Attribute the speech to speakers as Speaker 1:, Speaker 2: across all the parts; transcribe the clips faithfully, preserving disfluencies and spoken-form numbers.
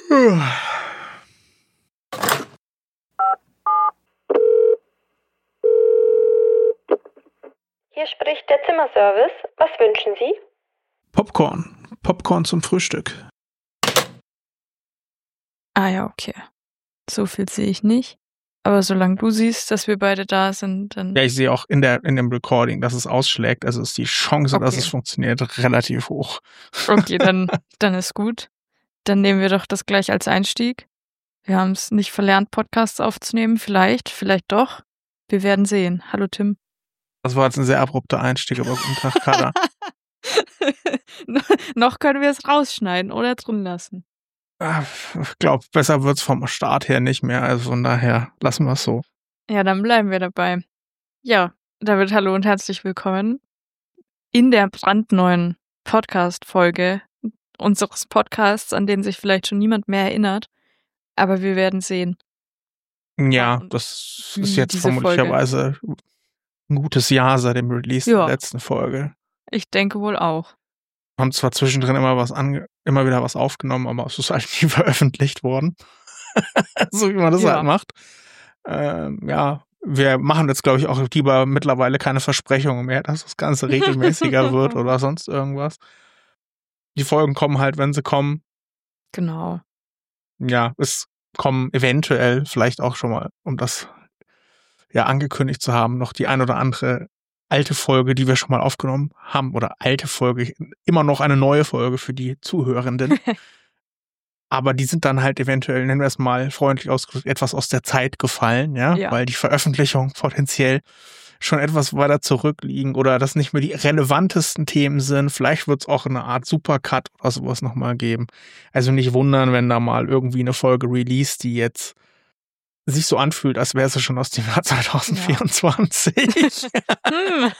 Speaker 1: Hier spricht der Zimmerservice. Was wünschen Sie?
Speaker 2: Popcorn. Popcorn zum Frühstück.
Speaker 3: Ah ja, okay. So viel sehe ich nicht. Aber solange du siehst, dass wir beide da sind, dann...
Speaker 2: Ja, ich sehe auch in der in dem Recording, dass es ausschlägt. Also ist die Chance,
Speaker 3: Okay.
Speaker 2: dass es funktioniert, relativ hoch.
Speaker 3: Okay, dann, dann ist gut. Dann nehmen wir doch das gleich als Einstieg. Wir haben es nicht verlernt, Podcasts aufzunehmen. Vielleicht, vielleicht doch. Wir werden sehen. Hallo Tim.
Speaker 2: Das war jetzt ein sehr abrupter Einstieg, aber guten Tag, Kader.
Speaker 3: Noch können wir es rausschneiden oder drin lassen.
Speaker 2: Ich glaube, besser wird's vom Start her nicht mehr. Also von daher lassen wir es so.
Speaker 3: Ja, dann bleiben wir dabei. Ja, David, hallo und herzlich willkommen in der brandneuen Podcast-Folge unseres Podcasts, an den sich vielleicht schon niemand mehr erinnert. Aber wir werden sehen.
Speaker 2: Ja,
Speaker 3: Und
Speaker 2: das
Speaker 3: wie
Speaker 2: ist jetzt
Speaker 3: diese
Speaker 2: vermutlicherweise ein gutes Jahr seit dem Release
Speaker 3: Ja.
Speaker 2: der letzten Folge.
Speaker 3: Ich denke wohl auch.
Speaker 2: Haben zwar zwischendrin immer was ange immer wieder was aufgenommen, aber es ist halt nie veröffentlicht worden. So wie man das
Speaker 3: Ja.
Speaker 2: halt macht. Ähm, ja, wir machen jetzt, glaube ich, auch lieber mittlerweile keine Versprechungen mehr, dass das Ganze regelmäßiger wird oder sonst irgendwas. Die Folgen kommen halt, wenn sie kommen.
Speaker 3: Genau.
Speaker 2: Ja, es kommen eventuell vielleicht auch schon mal, um das ja angekündigt zu haben, noch die ein oder andere alte Folge, die wir schon mal aufgenommen haben, oder alte Folge, immer noch eine neue Folge für die Zuhörenden. Aber die sind dann halt eventuell, nennen wir es mal freundlich ausgedrückt, etwas aus der Zeit gefallen, ja,
Speaker 3: Ja.
Speaker 2: weil die Veröffentlichung potenziell schon etwas weiter zurückliegen oder das nicht mehr die relevantesten Themen sind. Vielleicht wird es auch eine Art Supercut oder sowas nochmal geben. Also nicht wundern, wenn da mal irgendwie eine Folge released, die jetzt sich so anfühlt, als wäre sie schon aus dem Jahr zwanzig vierundzwanzig.
Speaker 3: Hm.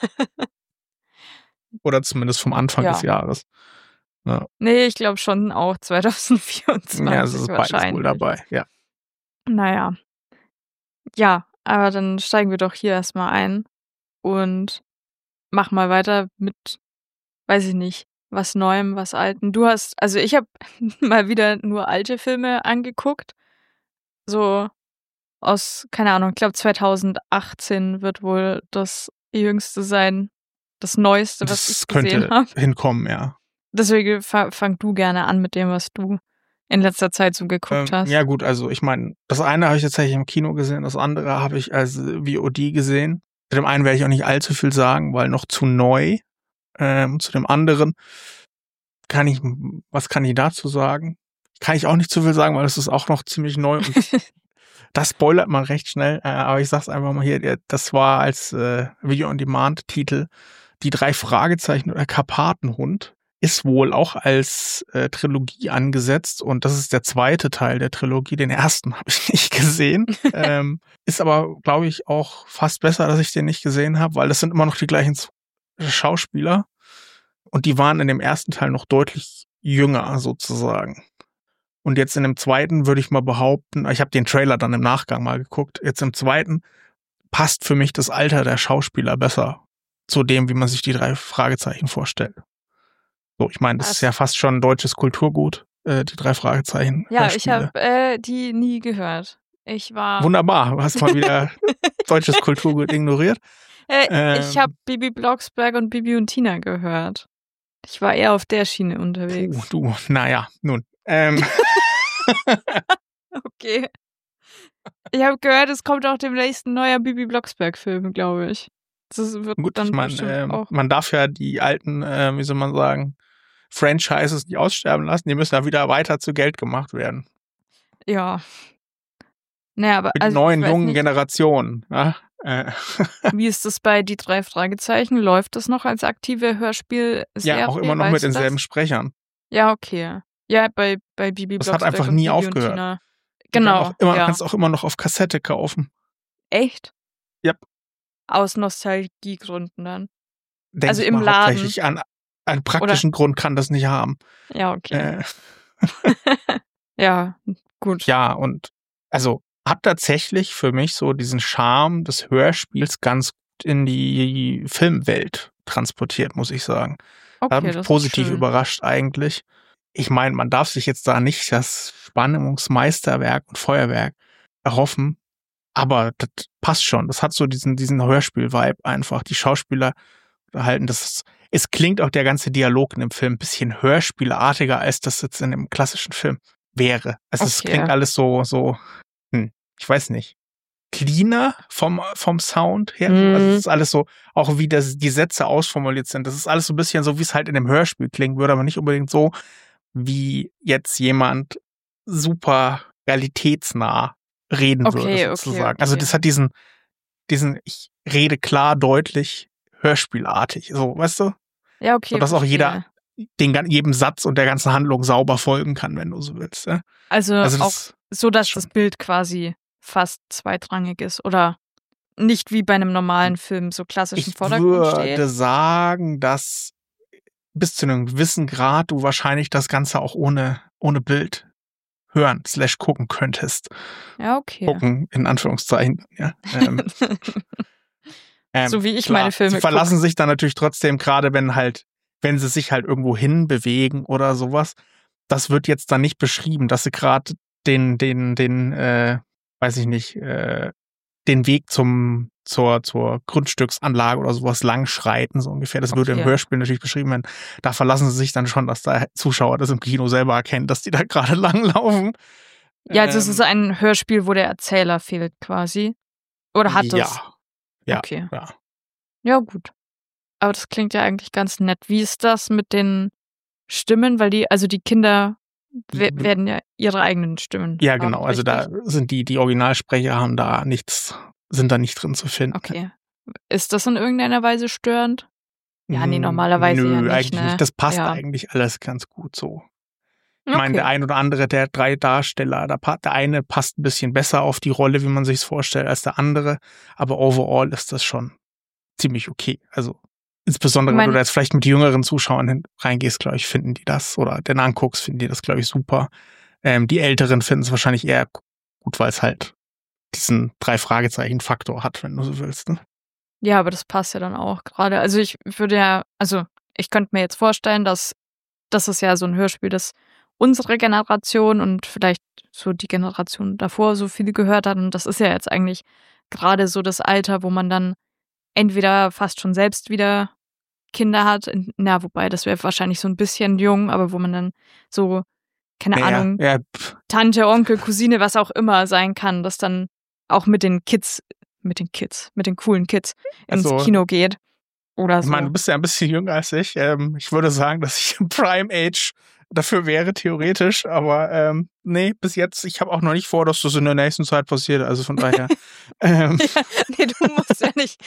Speaker 2: Oder zumindest vom Anfang
Speaker 3: Ja.
Speaker 2: des Jahres. Ja,
Speaker 3: Nee, ich glaube schon auch zwanzig vierundzwanzig
Speaker 2: ja, es ist beides
Speaker 3: wahrscheinlich.
Speaker 2: wohl dabei, ja.
Speaker 3: Naja. Ja, aber dann steigen wir doch hier erstmal ein und mach mal weiter mit, weiß ich nicht, was Neuem, was Alten. Du hast, also ich habe mal wieder nur alte Filme angeguckt. So aus, keine Ahnung, ich glaube zweitausendachtzehn wird wohl das jüngste sein, das neueste, was
Speaker 2: Das
Speaker 3: ich gesehen
Speaker 2: könnte
Speaker 3: habe.
Speaker 2: hinkommen, ja.
Speaker 3: Deswegen fa- fang du gerne an mit dem, was du in letzter Zeit so geguckt
Speaker 2: Ähm,
Speaker 3: hast.
Speaker 2: ja gut, also ich meine, das eine habe ich tatsächlich im Kino gesehen, das andere habe ich als V O D gesehen. Zu dem einen werde ich auch nicht allzu viel sagen, weil noch zu neu. Ähm, zu dem anderen kann ich, was kann ich dazu sagen? Kann ich auch nicht zu viel sagen, weil es ist auch noch ziemlich neu und das spoilert man recht schnell. Äh, aber ich sag's einfach mal hier, der- das war als äh, Video-on-Demand-Titel die drei Fragezeichen oder Karpatenhund. Ist wohl auch als äh, Trilogie angesetzt und das ist der zweite Teil der Trilogie. Den ersten habe ich nicht gesehen. ähm, ist aber, glaube ich, auch fast besser, dass ich den nicht gesehen habe, weil das sind immer noch die gleichen Z- Schauspieler und die waren in dem ersten Teil noch deutlich jünger sozusagen. Und jetzt in dem zweiten würde ich mal behaupten, ich habe den Trailer dann im Nachgang mal geguckt, jetzt im zweiten passt für mich das Alter der Schauspieler besser zu dem, wie man sich die drei Fragezeichen vorstellt. So, ich meine, das
Speaker 3: Was?
Speaker 2: ist ja fast schon ein deutsches Kulturgut, äh, die drei Fragezeichen.
Speaker 3: Ja, ich
Speaker 2: Hörspiele.
Speaker 3: habe äh, die nie gehört. Ich war.
Speaker 2: Wunderbar, du hast mal wieder deutsches Kulturgut ignoriert.
Speaker 3: Äh,
Speaker 2: Ähm.
Speaker 3: ich habe Bibi Blocksberg und Bibi und Tina gehört. Ich war eher auf der Schiene unterwegs.
Speaker 2: Puh, du, naja, nun. Ähm,
Speaker 3: Okay. Ich habe gehört, es kommt auch demnächst ein neuer Bibi Blocksberg-Film, glaube ich. Das wird
Speaker 2: gut,
Speaker 3: dann
Speaker 2: ich meine,
Speaker 3: bestimmt
Speaker 2: ähm,
Speaker 3: auch.
Speaker 2: man darf ja die alten, äh, wie soll man sagen, Franchises nicht aussterben lassen, die müssen ja wieder weiter zu Geld gemacht werden.
Speaker 3: Ja. Naja, aber
Speaker 2: Mit
Speaker 3: also,
Speaker 2: neuen,
Speaker 3: ich weiß
Speaker 2: jungen
Speaker 3: nicht,
Speaker 2: Generationen. Ja? Äh,
Speaker 3: wie ist das bei die drei Fragezeichen? Läuft das noch als aktive Hörspielserie?
Speaker 2: ja, auch immer noch
Speaker 3: Weißt
Speaker 2: mit
Speaker 3: du das?
Speaker 2: denselben Sprechern.
Speaker 3: Ja, okay. Ja, bei, bei Bibi
Speaker 2: Das hat
Speaker 3: Blocksberg
Speaker 2: einfach
Speaker 3: und
Speaker 2: nie
Speaker 3: Bibi
Speaker 2: aufgehört.
Speaker 3: Und Tina.
Speaker 2: Die kann
Speaker 3: Genau,
Speaker 2: Auch immer,
Speaker 3: ja.
Speaker 2: Kannst auch immer noch auf Kassette kaufen.
Speaker 3: Echt?
Speaker 2: Yep.
Speaker 3: Aus Nostalgiegründen dann.
Speaker 2: Denk
Speaker 3: Also
Speaker 2: ich
Speaker 3: im
Speaker 2: mal,
Speaker 3: Laden.
Speaker 2: hauptsächlich an einen praktischen Grund kann das nicht haben.
Speaker 3: Ja, okay.
Speaker 2: Äh,
Speaker 3: Ja, gut.
Speaker 2: ja, und also hat tatsächlich für mich so diesen Charme des Hörspiels ganz gut in die Filmwelt transportiert, muss ich sagen. Da
Speaker 3: Okay,
Speaker 2: hat mich
Speaker 3: das ist
Speaker 2: positiv
Speaker 3: schön.
Speaker 2: überrascht eigentlich. Ich meine, man darf sich jetzt da nicht das Spannungsmeisterwerk und Feuerwerk erhoffen. Aber das passt schon. Das hat so diesen, diesen Hörspiel-Vibe einfach. Die Schauspieler halten das. Es klingt auch der ganze Dialog in dem Film ein bisschen hörspielartiger, als das jetzt in einem klassischen Film wäre. Also es
Speaker 3: Okay.
Speaker 2: klingt alles so, so, hm, ich weiß nicht, cleaner vom, vom Sound her.
Speaker 3: Mhm.
Speaker 2: Also es ist alles so, auch wie das, die Sätze ausformuliert sind. Das ist alles so ein bisschen so, wie es halt in dem Hörspiel klingen würde, aber nicht unbedingt so, wie jetzt jemand super realitätsnah reden
Speaker 3: Okay,
Speaker 2: würde,
Speaker 3: okay,
Speaker 2: sozusagen. Also
Speaker 3: okay.
Speaker 2: das hat diesen, diesen, ich rede klar, deutlich, hörspielartig, so, weißt du?
Speaker 3: Ja, okay,
Speaker 2: Sodass auch jeder
Speaker 3: verstehe.
Speaker 2: den, gan- jedem Satz und der ganzen Handlung sauber folgen kann, wenn du so willst. Ja?
Speaker 3: Also,
Speaker 2: Also
Speaker 3: auch
Speaker 2: das
Speaker 3: so, dass
Speaker 2: schon.
Speaker 3: das Bild quasi fast zweitrangig ist oder nicht wie bei einem normalen Film so klassisch im
Speaker 2: Ich
Speaker 3: Vordergrund
Speaker 2: würde
Speaker 3: steht.
Speaker 2: sagen, dass bis zu einem gewissen Grad du wahrscheinlich das Ganze auch ohne, ohne Bild hören, slash gucken könntest.
Speaker 3: Ja, okay.
Speaker 2: Gucken, in Anführungszeichen. Ja. Ähm, ähm,
Speaker 3: So wie ich
Speaker 2: klar,
Speaker 3: meine Filme
Speaker 2: sie verlassen
Speaker 3: guck.
Speaker 2: sich dann natürlich trotzdem, gerade wenn halt, wenn sie sich halt irgendwo hinbewegen oder sowas. Das wird jetzt dann nicht beschrieben, dass sie gerade den, den, den, äh, weiß ich nicht, äh, den Weg zum, zur, zur Grundstücksanlage oder sowas lang schreiten, so ungefähr. Das würde im
Speaker 3: Okay.
Speaker 2: Hörspiel natürlich beschrieben werden. Da verlassen sie sich dann schon, dass der Zuschauer das im Kino selber erkennt, dass die da gerade langlaufen.
Speaker 3: Ja, also es
Speaker 2: Ähm,
Speaker 3: ist ein Hörspiel, wo der Erzähler fehlt quasi. Oder hat es?
Speaker 2: Ja. Ja.
Speaker 3: Okay.
Speaker 2: Ja.
Speaker 3: Ja, gut. Aber das klingt ja eigentlich ganz nett. Wie ist das mit den Stimmen? Weil die, also die Kinder we-
Speaker 2: Die-
Speaker 3: werden ja ihre eigenen Stimmen
Speaker 2: Ja,
Speaker 3: haben,
Speaker 2: genau. Also da
Speaker 3: richtig?
Speaker 2: sind die, die Originalsprecher haben da nichts, sind da nicht drin zu finden.
Speaker 3: Okay. Ist das in irgendeiner Weise störend? Ja, nee,
Speaker 2: Mm,
Speaker 3: normalerweise
Speaker 2: Nö,
Speaker 3: ja nicht,
Speaker 2: eigentlich
Speaker 3: ne?
Speaker 2: nicht. Das passt
Speaker 3: Ja.
Speaker 2: eigentlich alles ganz gut so. Ich meine,
Speaker 3: Okay.
Speaker 2: der ein oder andere der drei Darsteller, der, pa- der eine passt ein bisschen besser auf die Rolle, wie man sich es vorstellt, als der andere. Aber overall ist das schon ziemlich okay. Also insbesondere,
Speaker 3: Ich
Speaker 2: wenn du
Speaker 3: mein-
Speaker 2: da jetzt vielleicht mit jüngeren Zuschauern hin, reingehst, glaube ich, finden die das. Oder den anguckst, finden die das, glaube ich, super. Ähm, die Älteren finden es wahrscheinlich eher gut, weil es halt diesen Drei-Fragezeichen-Faktor hat, wenn du so willst. Ne?
Speaker 3: Ja, aber das passt ja dann auch gerade. Also ich würde ja, also ich könnte mir jetzt vorstellen, dass das ist ja so ein Hörspiel, das unsere Generation und vielleicht so die Generation davor so viele gehört hat. Und das ist ja jetzt eigentlich gerade so das Alter, wo man dann entweder fast schon selbst wieder Kinder hat. Na, wobei, das wäre wahrscheinlich so ein bisschen jung, aber wo man dann so, keine
Speaker 2: Naja,
Speaker 3: Ahnung,
Speaker 2: ja, pff,
Speaker 3: Tante, Onkel, Cousine, was auch immer sein kann, das dann auch mit den Kids, mit den Kids, mit den coolen Kids ins
Speaker 2: Also,
Speaker 3: Kino geht. Oder
Speaker 2: ich
Speaker 3: so.
Speaker 2: meine, du bist ja ein bisschen jünger als ich. Ähm, ich würde sagen, dass ich im Prime Age dafür wäre, theoretisch. Aber ähm, nee, bis jetzt, ich habe auch noch nicht vor, dass das in der nächsten Zeit passiert. Also von daher. ähm,
Speaker 3: Ja, nee, du musst ja nicht.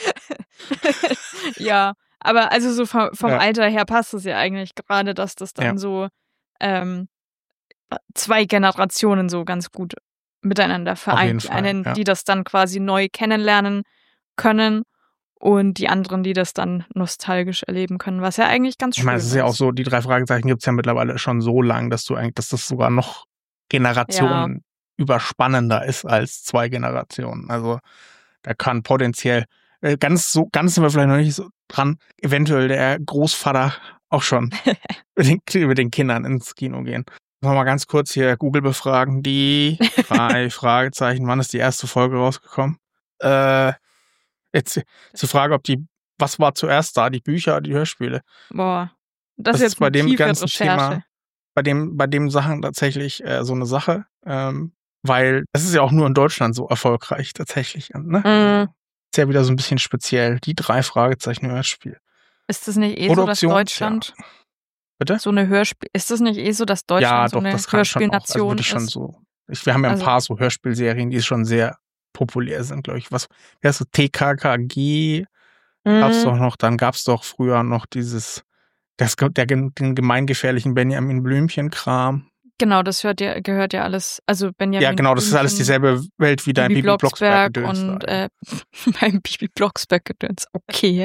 Speaker 3: Ja, aber also so vom, vom
Speaker 2: Ja.
Speaker 3: Alter her passt es ja eigentlich gerade, dass das dann
Speaker 2: Ja.
Speaker 3: so ähm, zwei Generationen so ganz gut miteinander
Speaker 2: jeden
Speaker 3: vereint. Die
Speaker 2: Fall,
Speaker 3: einen,
Speaker 2: ja.
Speaker 3: die das dann quasi neu kennenlernen können und die anderen, die das dann nostalgisch erleben können, was ja eigentlich ganz
Speaker 2: Ich
Speaker 3: schön
Speaker 2: meine, es ist ja auch
Speaker 3: ist.
Speaker 2: so, die drei Fragezeichen gibt's ja mittlerweile schon so lang, dass du eigentlich, dass das sogar noch Generationen überspannender ist als zwei Generationen. Also da kann potenziell äh, ganz so, ganz sind wir vielleicht noch nicht so dran, eventuell der Großvater auch schon mit den, mit den Kindern ins Kino gehen. Noch mal ganz kurz hier Google befragen. Die drei Fragezeichen, wann ist die erste Folge rausgekommen? Äh, jetzt ist die Frage, ob die, was war zuerst da, die Bücher oder die Hörspiele?
Speaker 3: Boah, das,
Speaker 2: Das
Speaker 3: ist
Speaker 2: ist
Speaker 3: jetzt
Speaker 2: bei
Speaker 3: eine
Speaker 2: dem
Speaker 3: tiefe
Speaker 2: ganzen
Speaker 3: Recherche.
Speaker 2: Thema, bei dem, bei dem Sachen tatsächlich äh, so eine Sache, ähm, weil es ist ja auch nur in Deutschland so erfolgreich tatsächlich. Ne?
Speaker 3: Mhm.
Speaker 2: Also, ist ja wieder so ein bisschen speziell. Die drei Fragezeichen Hörspiel.
Speaker 3: Ist das nicht eh so, dass
Speaker 2: Produktions-
Speaker 3: Deutschland
Speaker 2: Bitte?
Speaker 3: so eine Hörspiel, ist das nicht eh so, dass Deutschland
Speaker 2: Ja,
Speaker 3: so
Speaker 2: doch,
Speaker 3: eine
Speaker 2: das kann schon auch. Also
Speaker 3: Hörspielnation
Speaker 2: würde ich schon
Speaker 3: ist?
Speaker 2: so. Ich, wir haben ja ein
Speaker 3: Also-
Speaker 2: paar so Hörspielserien, die schon sehr populär sind, glaube ich. Was, wie heißt das? T K K G gab's
Speaker 3: Mhm.
Speaker 2: doch noch. Dann gab's doch früher noch dieses, das, der, den gemeingefährlichen Benjamin Blümchen-Kram.
Speaker 3: Genau, das hört ja, gehört ja alles, also Benjamin
Speaker 2: Ja, genau, das ist alles
Speaker 3: Blümchen,
Speaker 2: dieselbe Welt wie dein
Speaker 3: Bibi
Speaker 2: Bibi
Speaker 3: Blocksberg
Speaker 2: Blocksberg-Gedöns
Speaker 3: und
Speaker 2: da, ja.
Speaker 3: äh, beim Bibi Blocksberg-Gedöns, okay.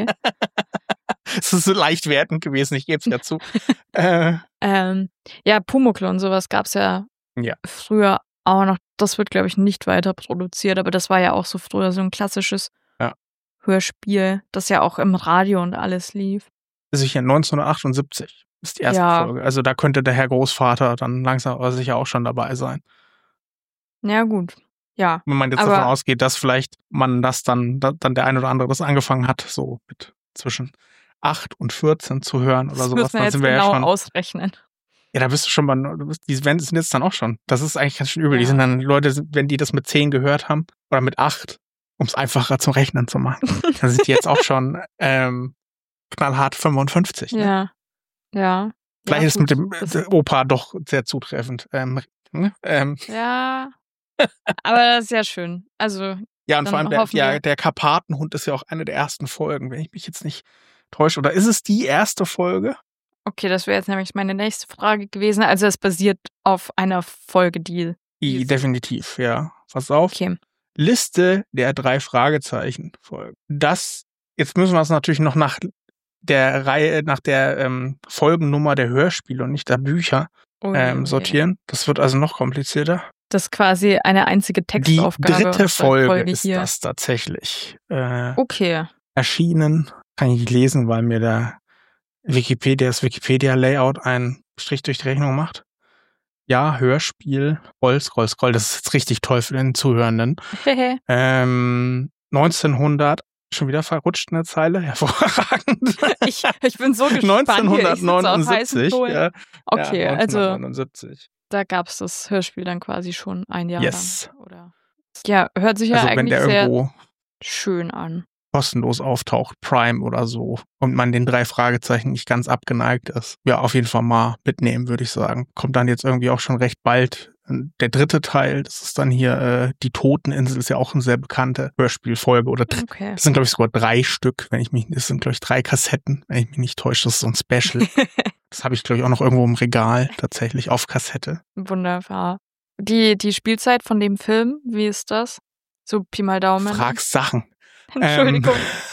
Speaker 2: Es ist so leicht wertend gewesen, ich gebe es ja zu. äh,
Speaker 3: ähm, ja, Pumuckl und sowas gab's ja,
Speaker 2: Ja.
Speaker 3: früher auch noch. Das wird, glaube ich, nicht weiter produziert, aber das war ja auch so früher so ein klassisches
Speaker 2: Ja.
Speaker 3: Hörspiel, das ja auch im Radio und alles lief.
Speaker 2: sicher neunzehnhundertachtundsiebzig. ist die erste
Speaker 3: Ja.
Speaker 2: Folge. Also da könnte der Herr Großvater dann langsam aber sicher auch schon dabei sein.
Speaker 3: Ja, gut. Ja.
Speaker 2: Wenn man jetzt
Speaker 3: Aber-
Speaker 2: davon ausgeht, dass vielleicht man das dann, da- dann der ein oder andere das angefangen hat, so mit zwischen acht und vierzehn zu hören oder
Speaker 3: Das
Speaker 2: sowas,
Speaker 3: müssen wir
Speaker 2: dann
Speaker 3: jetzt
Speaker 2: sind wir
Speaker 3: genau
Speaker 2: ja schon.
Speaker 3: ausrechnen.
Speaker 2: Ja, da bist du schon bei, du bist- die sind jetzt dann auch schon. Das ist eigentlich ganz schön übel. Die
Speaker 3: Ja.
Speaker 2: sind dann Leute, wenn die das mit zehn gehört haben oder mit acht, um es einfacher zum Rechnen zu machen, dann sind die jetzt auch schon ähm, knallhart fünfundfünfzig. Ne?
Speaker 3: Ja. Ja.
Speaker 2: Vielleicht
Speaker 3: ja,
Speaker 2: ist mit
Speaker 3: gut.
Speaker 2: dem
Speaker 3: Das-
Speaker 2: äh, Opa doch sehr zutreffend. Ähm, ne? ähm,
Speaker 3: Ja. Aber das ist ja schön. Also,
Speaker 2: ja, und
Speaker 3: Dann
Speaker 2: vor allem der,
Speaker 3: hoffen
Speaker 2: ja,
Speaker 3: wir-
Speaker 2: der Karpatenhund ist ja auch eine der ersten Folgen, wenn ich mich jetzt nicht täusche. Oder ist es die erste Folge?
Speaker 3: okay, das wäre jetzt nämlich meine nächste Frage gewesen. Also, es basiert auf einer Folge, die.
Speaker 2: I,
Speaker 3: Yes.
Speaker 2: definitiv, ja. Pass auf.
Speaker 3: Okay.
Speaker 2: Liste der drei Fragezeichen Folgen. Das, jetzt müssen wir es natürlich noch nach der Reihe, nach der ähm, Folgennummer der Hörspiele und nicht der Bücher
Speaker 3: Oh je,
Speaker 2: ähm,
Speaker 3: oh je.
Speaker 2: sortieren. Das wird also noch komplizierter.
Speaker 3: Das ist quasi eine einzige
Speaker 2: Die
Speaker 3: Textaufgabe.
Speaker 2: dritte
Speaker 3: aus der
Speaker 2: Folge ist
Speaker 3: hier.
Speaker 2: das tatsächlich. Äh,
Speaker 3: Okay.
Speaker 2: erschienen. Kann ich nicht lesen, weil mir der Wikipedia, das Wikipedia-Layout einen Strich durch die Rechnung macht. Ja, Hörspiel, Scroll, Scroll, Scroll. Das ist jetzt richtig toll für den Zuhörenden. Ähm, neunzehnhundert, schon wieder verrutscht eine Zeile, hervorragend.
Speaker 3: ich, ich bin so gespannt. Hier. Ich sitze auf heißen
Speaker 2: neunzehnhundertneunundsiebzig.
Speaker 3: Kohlen.
Speaker 2: Ja,
Speaker 3: Okay,
Speaker 2: ja,
Speaker 3: also
Speaker 2: neunzehnhundertneunundsiebzig.
Speaker 3: da gab es das Hörspiel dann quasi schon ein Jahr
Speaker 2: Yes.
Speaker 3: lang. Oder? Ja, hört sich ja
Speaker 2: Also wenn
Speaker 3: eigentlich
Speaker 2: der
Speaker 3: sehr
Speaker 2: irgendwo
Speaker 3: schön an.
Speaker 2: kostenlos auftaucht, Prime oder so, und man den drei Fragezeichen nicht ganz abgeneigt ist, ja, auf jeden Fall mal mitnehmen, würde ich sagen. Kommt dann jetzt irgendwie auch schon recht bald der dritte Teil, das ist dann hier äh, die Toteninsel, ist ja auch eine sehr bekannte Hörspielfolge. Oder dr-
Speaker 3: Okay.
Speaker 2: das sind, glaube ich, sogar drei Stück, wenn ich mich, das sind, glaube ich, drei Kassetten, wenn ich mich nicht täusche, das ist so ein Special. Das habe ich, glaube ich, auch noch irgendwo im Regal tatsächlich auf Kassette.
Speaker 3: Wunderbar. Die, die Spielzeit von dem Film, wie ist das? So Pi mal Daumen.
Speaker 2: Fragst Sachen.
Speaker 3: Entschuldigung.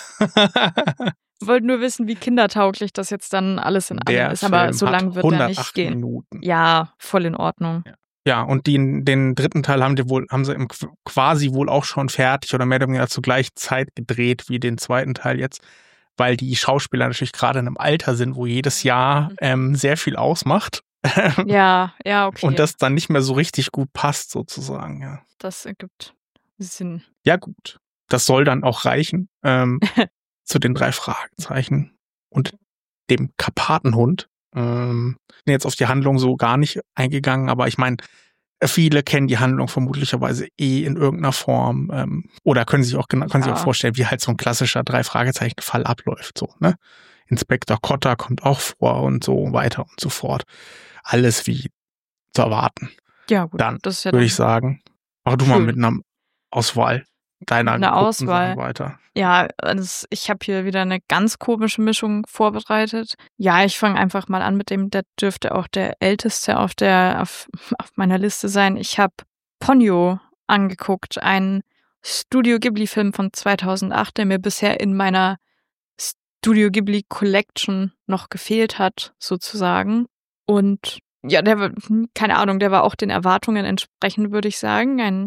Speaker 2: Ähm,
Speaker 3: Wollte nur wissen, wie kindertauglich das jetzt dann alles in allem
Speaker 2: der
Speaker 3: ist. Aber
Speaker 2: Film
Speaker 3: so
Speaker 2: hat
Speaker 3: lange wird er nicht
Speaker 2: hundertacht
Speaker 3: gehen.
Speaker 2: Minuten.
Speaker 3: Ja, voll in Ordnung.
Speaker 2: Ja, und den, den dritten Teil haben die wohl, haben sie im, Qu- quasi wohl auch schon fertig oder mehr oder weniger zur gleichen Zeit gedreht wie den zweiten Teil jetzt, weil die Schauspieler natürlich gerade in einem Alter sind, wo jedes Jahr ähm, sehr viel ausmacht.
Speaker 3: Ja, ja, okay.
Speaker 2: Und das dann nicht mehr so richtig gut passt, sozusagen, ja.
Speaker 3: das ergibt Sinn.
Speaker 2: Ja, gut. Das soll dann auch reichen ähm, zu den drei Fragezeichen und dem Karpatenhund. Ähm, bin jetzt auf die Handlung so gar nicht eingegangen, aber ich meine, viele kennen die Handlung vermutlicherweise eh in irgendeiner Form ähm, oder können sich auch gena- können sich
Speaker 3: Ja.
Speaker 2: auch vorstellen, wie halt so ein klassischer drei Fragezeichen Fall abläuft, so, ne? Inspektor Kotter kommt auch vor und so weiter und so fort. Alles wie zu erwarten.
Speaker 3: Ja, gut.
Speaker 2: Dann
Speaker 3: das ist ja
Speaker 2: würde
Speaker 3: dann,
Speaker 2: ich sagen, mach du mal
Speaker 3: Schön.
Speaker 2: mit einer Auswahl deiner
Speaker 3: Mit einer
Speaker 2: geguckten
Speaker 3: Auswahl.
Speaker 2: Sachen weiter.
Speaker 3: Ja, also ich habe hier wieder eine ganz komische Mischung vorbereitet. Ja, ich fange einfach mal an mit dem, der dürfte auch der älteste auf der auf, auf meiner Liste sein. Ich habe Ponyo angeguckt, ein Studio Ghibli-Film von zweitausendacht, der mir bisher in meiner Studio Ghibli Collection noch gefehlt hat, sozusagen. Und ja, der war, hm, keine Ahnung, der war auch den Erwartungen entsprechend, würde ich sagen. Ein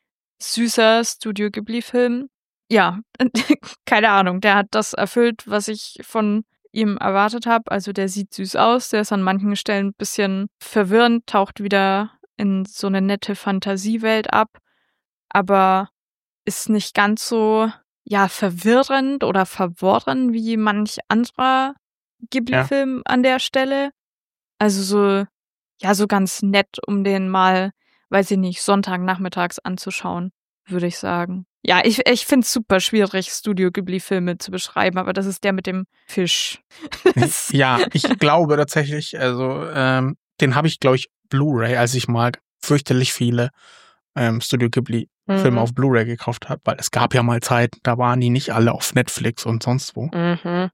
Speaker 3: süßer Studio Ghibli-Film. Ja, keine Ahnung, der hat das erfüllt, was ich von ihm erwartet habe. Also der sieht süß aus, der ist an manchen Stellen ein bisschen verwirrend, taucht wieder in so eine nette Fantasiewelt ab, aber ist nicht ganz so, ja, verwirrend oder verworren wie manch anderer Ghibli-Film an der Stelle. Also so, ja, so ganz nett, um den mal, weiß ich nicht, Sonntagnachmittags anzuschauen, würde ich sagen. Ja, ich, ich finde es super schwierig, Studio Ghibli-Filme zu beschreiben, aber das ist der mit dem Fisch. Das-
Speaker 2: Ja, ich glaube tatsächlich, also ähm, den habe ich, glaube ich, Blu-ray, als ich mal fürchterlich viele ähm, Studio Ghibli-Filme
Speaker 3: Mhm.
Speaker 2: auf Blu-ray gekauft habe, weil es gab ja mal Zeiten, da waren die nicht alle auf Netflix und sonst wo.
Speaker 3: Mhm.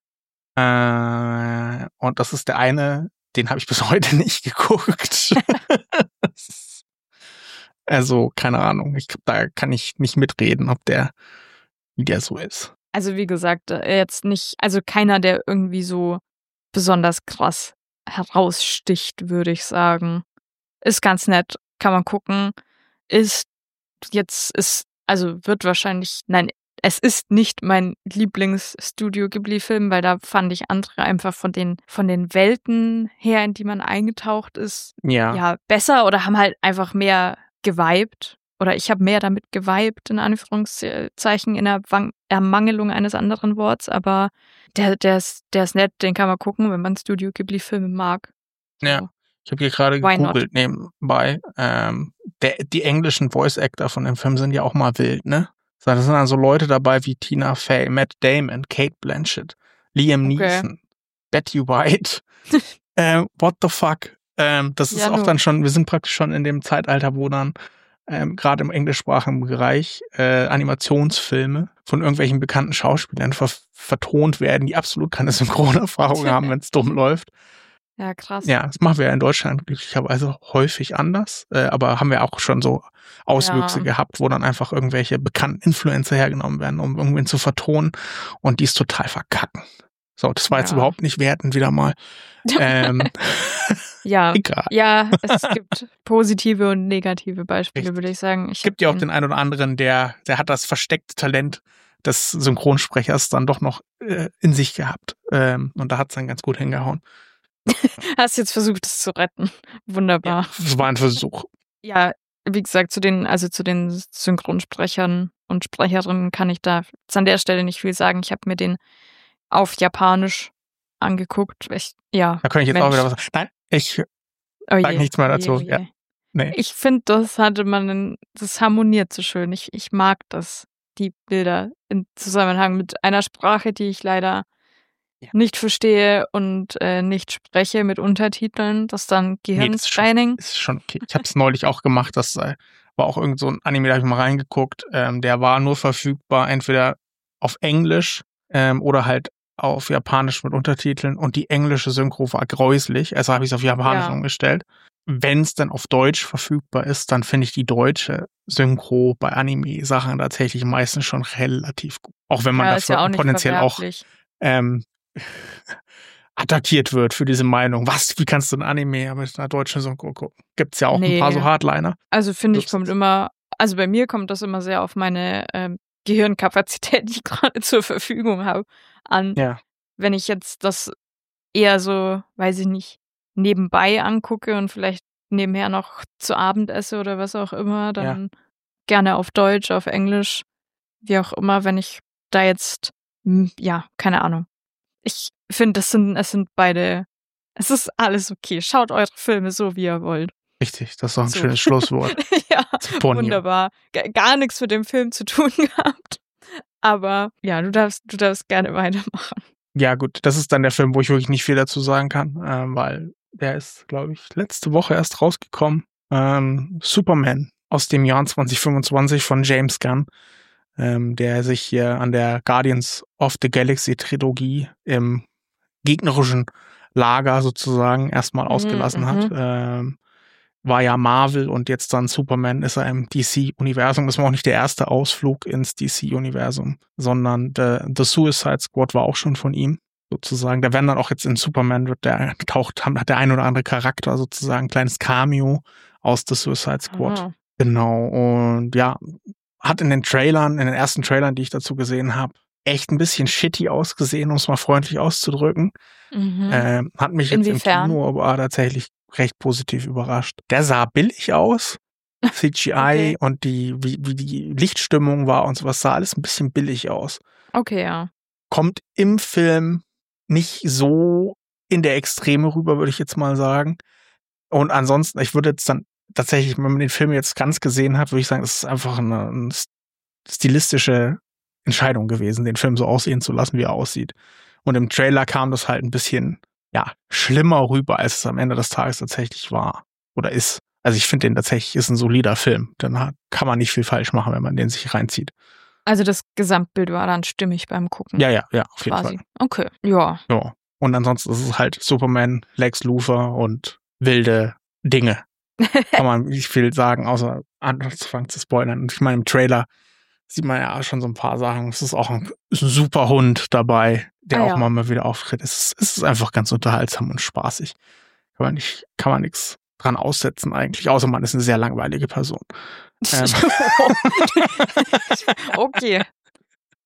Speaker 2: Äh, und das ist der eine, den habe ich bis heute nicht geguckt. Das ist- also, keine Ahnung, ich, da kann ich nicht mitreden, ob der, wie der so ist.
Speaker 3: Also wie gesagt, äh, jetzt nicht, also keiner, der irgendwie so besonders krass heraussticht, würde ich sagen. Ist ganz nett, kann man gucken. Ist jetzt, ist, also wird wahrscheinlich, nein, es ist nicht mein Lieblings-Studio Ghibli-Film, weil da fand ich andere einfach von den, von den Welten her, in die man eingetaucht ist,
Speaker 2: Ja.
Speaker 3: ja, besser oder haben halt einfach mehr geweibt. Oder ich habe mehr damit geweibt, in Anführungszeichen, in der Wang- Ermangelung eines anderen Worts. Aber der, der, ist, der ist nett, den kann man gucken, wenn man Studio Ghibli-Filme mag. So.
Speaker 2: Ja. Ich habe hier gerade
Speaker 3: Why not?
Speaker 2: gegoogelt nebenbei. Ähm, der, die englischen Voice-Actor von dem Film sind ja auch mal wild, ne? Da sind dann so Leute dabei wie Tina Fey, Matt Damon, Kate Blanchett, Liam
Speaker 3: Okay.
Speaker 2: Neeson, Betty White. ähm, what the fuck? Ähm, das ist
Speaker 3: Ja,
Speaker 2: auch
Speaker 3: nu.
Speaker 2: dann schon, wir sind praktisch schon in dem Zeitalter, wo dann ähm, gerade im englischsprachigen Bereich äh, Animationsfilme von irgendwelchen bekannten Schauspielern ver vertont werden, die absolut keine Synchronerfahrung haben, wenn es dumm läuft.
Speaker 3: Ja, krass.
Speaker 2: Ja, das machen wir ja in Deutschland glücklicherweise häufig anders, äh, aber haben wir auch schon so Auswüchse
Speaker 3: Ja.
Speaker 2: gehabt, wo dann einfach irgendwelche bekannten Influencer hergenommen werden, um irgendwen zu vertonen und die es total verkacken. So, das war jetzt
Speaker 3: Ja.
Speaker 2: überhaupt nicht wertend wieder mal. ähm,
Speaker 3: Ja,
Speaker 2: egal.
Speaker 3: ja, es gibt positive und negative Beispiele,
Speaker 2: Richtig.
Speaker 3: würde ich sagen. Ich
Speaker 2: Es gibt ja
Speaker 3: hab
Speaker 2: auch den einen oder anderen, der, der hat das versteckte Talent des Synchronsprechers dann doch noch äh, in sich gehabt. Ähm, und da hat es dann ganz gut hingehauen.
Speaker 3: Hast jetzt versucht, es zu retten. Wunderbar.
Speaker 2: Das war ein Versuch.
Speaker 3: Ja, wie gesagt, zu den, also zu den Synchronsprechern und Sprecherinnen kann ich da jetzt an der Stelle nicht viel sagen. Ich habe mir den auf Japanisch angeguckt. Ich, ja,
Speaker 2: Da könnte ich jetzt
Speaker 3: Mensch.
Speaker 2: auch wieder was sagen. Nein, ich
Speaker 3: Oh
Speaker 2: sag
Speaker 3: je,
Speaker 2: nichts mehr
Speaker 3: oh je,
Speaker 2: dazu.
Speaker 3: oh je.
Speaker 2: Ja, nee.
Speaker 3: Ich finde, das hatte man, in, das harmoniert so schön. Ich, ich mag das, die Bilder im Zusammenhang mit einer Sprache, die ich leider
Speaker 2: Ja.
Speaker 3: nicht verstehe und äh, nicht spreche mit Untertiteln. Das ist dann
Speaker 2: Nee, das ist schon,
Speaker 3: Gehirntraining.
Speaker 2: ist schon okay. Ich habe es neulich auch gemacht. Das äh, war auch irgend so ein Anime, da habe ich mal reingeguckt. Ähm, der war nur verfügbar entweder auf Englisch ähm, oder halt auf Japanisch mit Untertiteln. Und die englische Synchro war gräuslich. Also habe ich es auf Japanisch
Speaker 3: Ja.
Speaker 2: umgestellt. Wenn es dann auf Deutsch verfügbar ist, dann finde ich die deutsche Synchro bei Anime-Sachen tatsächlich meistens schon relativ gut. Auch wenn man
Speaker 3: Ja, ist
Speaker 2: dafür
Speaker 3: ja auch nicht
Speaker 2: potenziell auch
Speaker 3: verwerflich.
Speaker 2: ähm, attackiert wird für diese Meinung. Was, wie kannst du ein Anime mit einer deutschen Synchro gucken? Gibt's ja auch ein
Speaker 3: Nee.
Speaker 2: paar so Hardliner.
Speaker 3: Also finde ich,
Speaker 2: Das
Speaker 3: kommt
Speaker 2: ist-
Speaker 3: immer, also bei mir kommt das immer sehr auf meine ähm, Gehirnkapazität, die ich gerade zur Verfügung habe, an.
Speaker 2: Ja.
Speaker 3: Wenn ich jetzt das eher so, weiß ich nicht, nebenbei angucke und vielleicht nebenher noch zu Abend esse oder was auch immer, dann gerne auf Deutsch, auf Englisch, wie auch immer, wenn ich da jetzt, hm, ja, keine Ahnung. Ich finde, das sind, es sind beide, es ist alles okay. Schaut eure Filme so, wie ihr wollt.
Speaker 2: Richtig, das ist doch ein
Speaker 3: So.
Speaker 2: schönes Schlusswort.
Speaker 3: Ja,
Speaker 2: Bonio.
Speaker 3: wunderbar. G- Gar nichts mit dem Film zu tun gehabt. Aber ja, du darfst, du darfst gerne weitermachen.
Speaker 2: Ja, gut, das ist dann der Film, wo ich wirklich nicht viel dazu sagen kann, ähm, weil der ist, glaube ich, letzte Woche erst rausgekommen. Ähm, Superman aus dem Jahr zwanzig fünfundzwanzig von James Gunn, ähm, der sich hier an der Guardians of the Galaxy Trilogie im gegnerischen Lager sozusagen erstmal
Speaker 3: Mhm,
Speaker 2: ausgelassen
Speaker 3: mhm.
Speaker 2: hat. Ähm, war ja Marvel und jetzt dann Superman ist er im D C-Universum. Das war auch nicht der erste Ausflug ins D C-Universum, sondern The, The Suicide Squad war auch schon von ihm sozusagen. Da werden dann auch jetzt in Superman wird der taucht, hat der ein oder andere Charakter sozusagen, ein kleines Cameo aus The Suicide Squad.
Speaker 3: Aha.
Speaker 2: Genau, und ja, hat in den Trailern, in den ersten Trailern, die ich dazu gesehen habe, echt ein bisschen shitty ausgesehen, um es mal freundlich auszudrücken.
Speaker 3: Mhm.
Speaker 2: Ähm, hat mich jetzt
Speaker 3: Inwiefern?
Speaker 2: im Kino aber tatsächlich recht positiv überrascht. Der sah billig aus. C G I
Speaker 3: Okay.
Speaker 2: und die, wie, wie die Lichtstimmung war und sowas, sah alles ein bisschen billig aus.
Speaker 3: Okay, ja.
Speaker 2: Kommt im Film nicht so in der Extreme rüber, würde ich jetzt mal sagen. Und ansonsten, ich würde jetzt dann tatsächlich, wenn man den Film jetzt ganz gesehen hat, würde ich sagen, es ist einfach eine, eine stilistische Entscheidung gewesen, den Film so aussehen zu lassen, wie er aussieht. Und im Trailer kam das halt ein bisschen, ja, schlimmer rüber, als es am Ende des Tages tatsächlich war oder ist. Also ich finde den tatsächlich ist ein solider Film. Dann hat- kann man nicht viel falsch machen, wenn man den sich reinzieht.
Speaker 3: Also das Gesamtbild war dann stimmig beim Gucken.
Speaker 2: Ja, ja, ja, auf jeden
Speaker 3: quasi.
Speaker 2: Fall.
Speaker 3: Okay, ja.
Speaker 2: Ja. Und ansonsten ist es halt Superman, Lex Luthor und wilde Dinge. Kann man nicht viel sagen, außer anzufangen zu spoilern. Und ich meine, im Trailer sieht man ja schon so ein paar Sachen. Es ist auch ein, ist ein super Hund dabei, der
Speaker 3: Ah,
Speaker 2: auch
Speaker 3: ja.
Speaker 2: mal, mal wieder auftritt. Es ist, es ist einfach ganz unterhaltsam und spaßig. Kann man nicht, kann man nichts dran aussetzen eigentlich, außer man ist eine sehr langweilige Person. Ähm.
Speaker 3: Okay.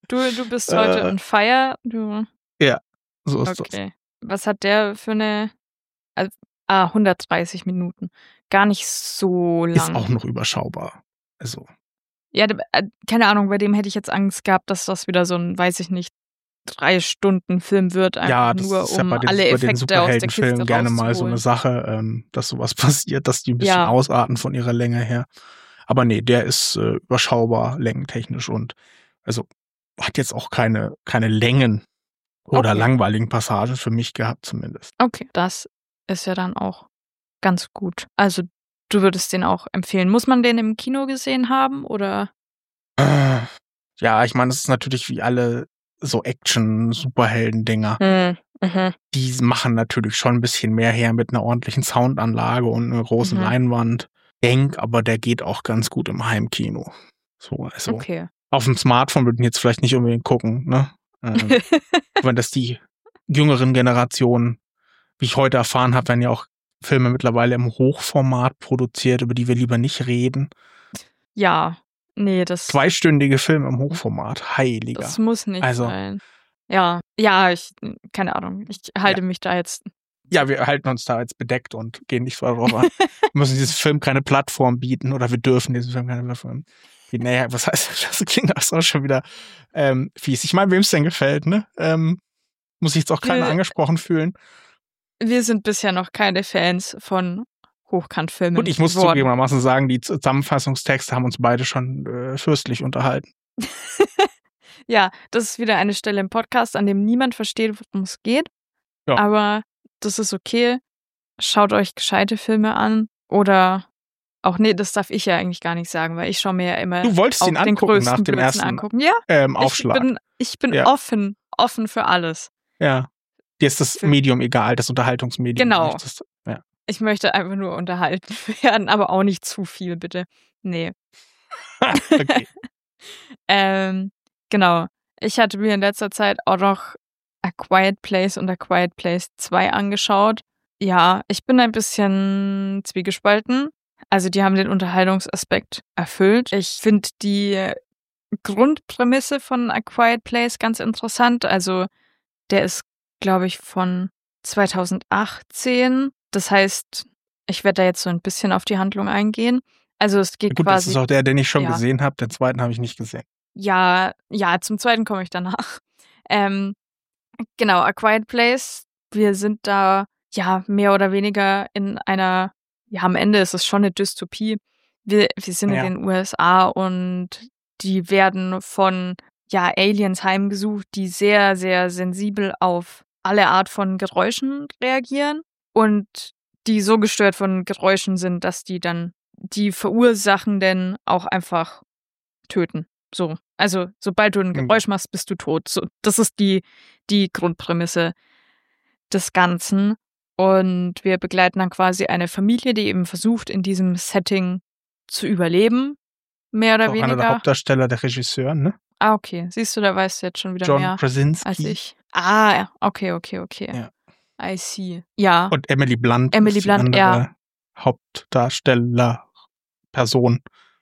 Speaker 3: Du, du bist heute
Speaker 2: Äh.
Speaker 3: on fire. Du.
Speaker 2: Ja, so ist das.
Speaker 3: Okay. Was hat der für eine. Also, ah, hundertdreißig Minuten. Gar nicht so
Speaker 2: Ist
Speaker 3: lang.
Speaker 2: auch noch überschaubar. Also,
Speaker 3: Ja, d- äh, keine Ahnung, bei dem hätte ich jetzt Angst gehabt, dass das wieder so ein, weiß ich nicht, drei Stunden Film wird, einfach
Speaker 2: ja, das
Speaker 3: nur,
Speaker 2: ist ja
Speaker 3: um
Speaker 2: bei den,
Speaker 3: alle
Speaker 2: bei den
Speaker 3: Effekte aus der
Speaker 2: Superheldenfilmen
Speaker 3: Kiste
Speaker 2: gerne mal so eine
Speaker 3: rauszuholen.
Speaker 2: Sache, ähm, dass sowas passiert, dass die ein bisschen
Speaker 3: Ja.
Speaker 2: ausarten von ihrer Länge her. Aber nee, der ist äh, überschaubar, längentechnisch und also hat jetzt auch keine, keine Längen oder
Speaker 3: Okay.
Speaker 2: langweiligen Passagen für mich gehabt zumindest.
Speaker 3: Okay, das ist ja dann auch ganz gut. Also, du würdest den auch empfehlen. Muss man den im Kino gesehen haben oder?
Speaker 2: Äh, Ja, ich meine, es ist natürlich wie alle so Action-Superhelden-Dinger.
Speaker 3: Hm, mhm.
Speaker 2: Die machen natürlich schon ein bisschen mehr her mit einer ordentlichen Soundanlage und einer großen
Speaker 3: Mhm.
Speaker 2: Leinwand. Denk, aber der geht auch ganz gut im Heimkino. So, also
Speaker 3: Okay.
Speaker 2: auf dem Smartphone würden jetzt vielleicht nicht unbedingt gucken, ne? Ähm, wenn das die jüngeren Generationen, wie ich heute erfahren habe, werden ja auch Filme mittlerweile im Hochformat produziert, über die wir lieber nicht reden.
Speaker 3: Ja, nee, das,
Speaker 2: Zweistündige Filme im Hochformat, heiliger.
Speaker 3: das muss nicht
Speaker 2: Also,
Speaker 3: sein. Ja, ja, ich, keine Ahnung. Ich halte mich da jetzt.
Speaker 2: ja, wir halten uns da jetzt bedeckt und gehen nicht so darauf an. Wir müssen diesem Film keine Plattform bieten oder wir dürfen diesem Film keine Plattform bieten. Naja, was heißt das? Das klingt auch schon wieder ähm, fies. Ich meine, wem es denn gefällt, ne? Ähm, muss sich jetzt auch keiner
Speaker 3: Wir-
Speaker 2: angesprochen fühlen.
Speaker 3: Wir sind bisher noch keine Fans von Hochkantfilmen.
Speaker 2: Und ich muss
Speaker 3: geworden.
Speaker 2: zugegebenermaßen sagen, die Zusammenfassungstexte haben uns beide schon äh, fürstlich unterhalten.
Speaker 3: Ja, das ist wieder eine Stelle im Podcast, an dem niemand versteht, worum es geht.
Speaker 2: Ja.
Speaker 3: Aber das ist okay. Schaut euch gescheite Filme an. Oder auch, nee, das darf ich ja eigentlich gar nicht sagen, weil ich schaue mir ja immer
Speaker 2: Du wolltest
Speaker 3: auch
Speaker 2: ihn
Speaker 3: den
Speaker 2: angucken
Speaker 3: größten
Speaker 2: nach dem
Speaker 3: Blödsinn
Speaker 2: ersten
Speaker 3: angucken. Ja,
Speaker 2: ähm, Aufschlag.
Speaker 3: ich bin, ich bin
Speaker 2: Ja.
Speaker 3: offen, offen für alles.
Speaker 2: Ja. Dir ist das
Speaker 3: Für-
Speaker 2: Medium egal, das Unterhaltungsmedium.
Speaker 3: Genau.
Speaker 2: nicht das, ja.
Speaker 3: Ich möchte einfach nur unterhalten werden, aber auch nicht zu viel, bitte. Nee.
Speaker 2: Okay.
Speaker 3: Ähm, genau. Ich hatte mir in letzter Zeit auch noch A Quiet Place und A Quiet Place zwei angeschaut. Ja, ich bin ein bisschen zwiegespalten. Also die haben den Unterhaltungsaspekt erfüllt. Ich finde die Grundprämisse von A Quiet Place ganz interessant. Also der ist, glaube ich, von zweitausendachtzehn. Das heißt, ich werde da jetzt so ein bisschen auf die Handlung eingehen. Also es geht
Speaker 2: Gut, das
Speaker 3: quasi.
Speaker 2: ist auch der, den ich schon
Speaker 3: ja.
Speaker 2: gesehen habe. Den zweiten habe ich nicht gesehen.
Speaker 3: Ja, ja, zum zweiten komme ich danach. Ähm, genau, A Quiet Place. Wir sind da ja mehr oder weniger in einer, ja, am Ende ist es schon eine Dystopie. Wir, wir sind
Speaker 2: Ja.
Speaker 3: in den U S A und die werden von ja, Aliens heimgesucht, die sehr, sehr sensibel auf alle Art von Geräuschen reagieren und die so gestört von Geräuschen sind, dass die dann die Verursachenden auch einfach töten. So. Also, sobald du ein
Speaker 2: Mhm.
Speaker 3: Geräusch machst, bist du tot. So, das ist die, die Grundprämisse des Ganzen. Und wir begleiten dann quasi eine Familie, die eben versucht, in diesem Setting zu überleben. Mehr oder
Speaker 2: Auch einer der
Speaker 3: weniger.
Speaker 2: Hauptdarsteller, der Regisseur, ne?
Speaker 3: Ah, okay. Siehst du, da weißt du jetzt schon wieder
Speaker 2: John
Speaker 3: mehr als
Speaker 2: Krasinski
Speaker 3: ich. Ah, ja. okay, okay, okay.
Speaker 2: Ja.
Speaker 3: I see. Ja.
Speaker 2: und Emily Blunt.
Speaker 3: Emily
Speaker 2: ist die
Speaker 3: Blunt,
Speaker 2: andere
Speaker 3: ja.
Speaker 2: Hauptdarsteller, Person.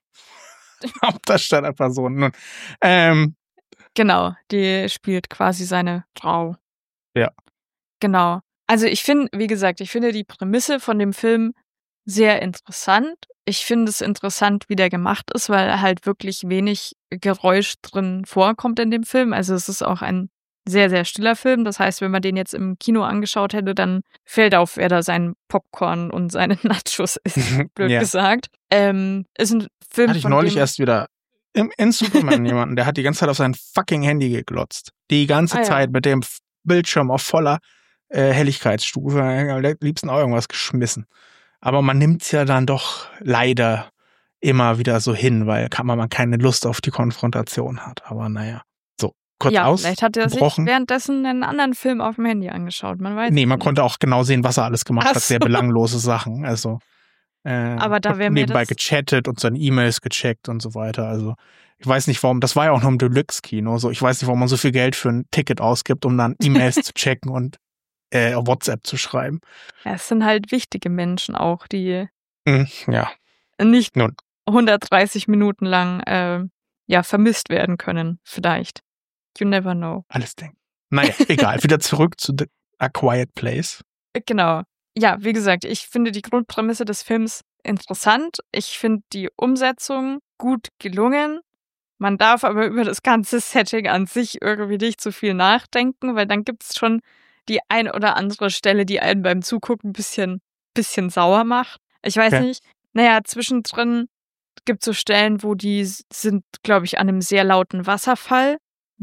Speaker 2: Hauptdarsteller, Person. Nun, ähm,
Speaker 3: Genau, die spielt quasi seine Frau.
Speaker 2: Ja.
Speaker 3: Genau. Also ich finde, wie gesagt, ich finde die Prämisse von dem Film sehr interessant. Ich finde es interessant, wie der gemacht ist, weil halt wirklich wenig Geräusch drin vorkommt in dem Film. Also es ist auch ein sehr, sehr stiller Film. Das heißt, wenn man den jetzt im Kino angeschaut hätte, dann fällt auf, wer da seinen Popcorn und seine Nachos isst, blöd
Speaker 2: Ja.
Speaker 3: gesagt. Ähm, ist ein Film,
Speaker 2: hatte ich
Speaker 3: von
Speaker 2: neulich
Speaker 3: dem,
Speaker 2: erst wieder im, in Superman jemanden, der hat die ganze Zeit auf sein fucking Handy geglotzt. Die ganze
Speaker 3: Ah, ja.
Speaker 2: Zeit mit dem F- Bildschirm auf voller äh, Helligkeitsstufe. Er hat am liebsten auch irgendwas geschmissen. Aber man nimmt's ja dann doch leider immer wieder so hin, weil kann man, man keine Lust auf die Konfrontation hat. Aber naja. So, kurz
Speaker 3: ja,
Speaker 2: aus.
Speaker 3: vielleicht hat er sich
Speaker 2: gebrochen.
Speaker 3: währenddessen einen anderen Film auf dem Handy angeschaut. Man weiß
Speaker 2: Nee,
Speaker 3: es
Speaker 2: man
Speaker 3: nicht.
Speaker 2: konnte auch genau sehen, was er alles gemacht
Speaker 3: Ach
Speaker 2: hat. Sehr
Speaker 3: so.
Speaker 2: belanglose Sachen. Also, äh,
Speaker 3: Aber da
Speaker 2: und
Speaker 3: wär mir
Speaker 2: nebenbei
Speaker 3: das-
Speaker 2: gechattet und seine E-Mails gecheckt und so weiter. Also, ich weiß nicht, warum, das war ja auch noch im Deluxe-Kino. So, ich weiß nicht, warum man so viel Geld für ein Ticket ausgibt, um dann E-Mails zu checken und äh, auf WhatsApp zu schreiben.
Speaker 3: Ja, es sind halt wichtige Menschen auch, die
Speaker 2: Hm, ja.
Speaker 3: nicht
Speaker 2: Nun.
Speaker 3: hundertdreißig Minuten lang äh, ja, vermisst werden können, vielleicht. You never know.
Speaker 2: Alles denken. Naja, egal. Wieder zurück zu The A Quiet Place.
Speaker 3: Genau. Ja, wie gesagt, ich finde die Grundprämisse des Films interessant. Ich finde die Umsetzung gut gelungen. Man darf aber über das ganze Setting an sich irgendwie nicht zu viel nachdenken, weil dann gibt es schon die ein oder andere Stelle, die einen beim Zugucken ein bisschen, bisschen sauer macht. Ich weiß
Speaker 2: Okay.
Speaker 3: nicht. Naja, zwischendrin gibt es so Stellen, wo die s- sind, glaube ich, an einem sehr lauten Wasserfall,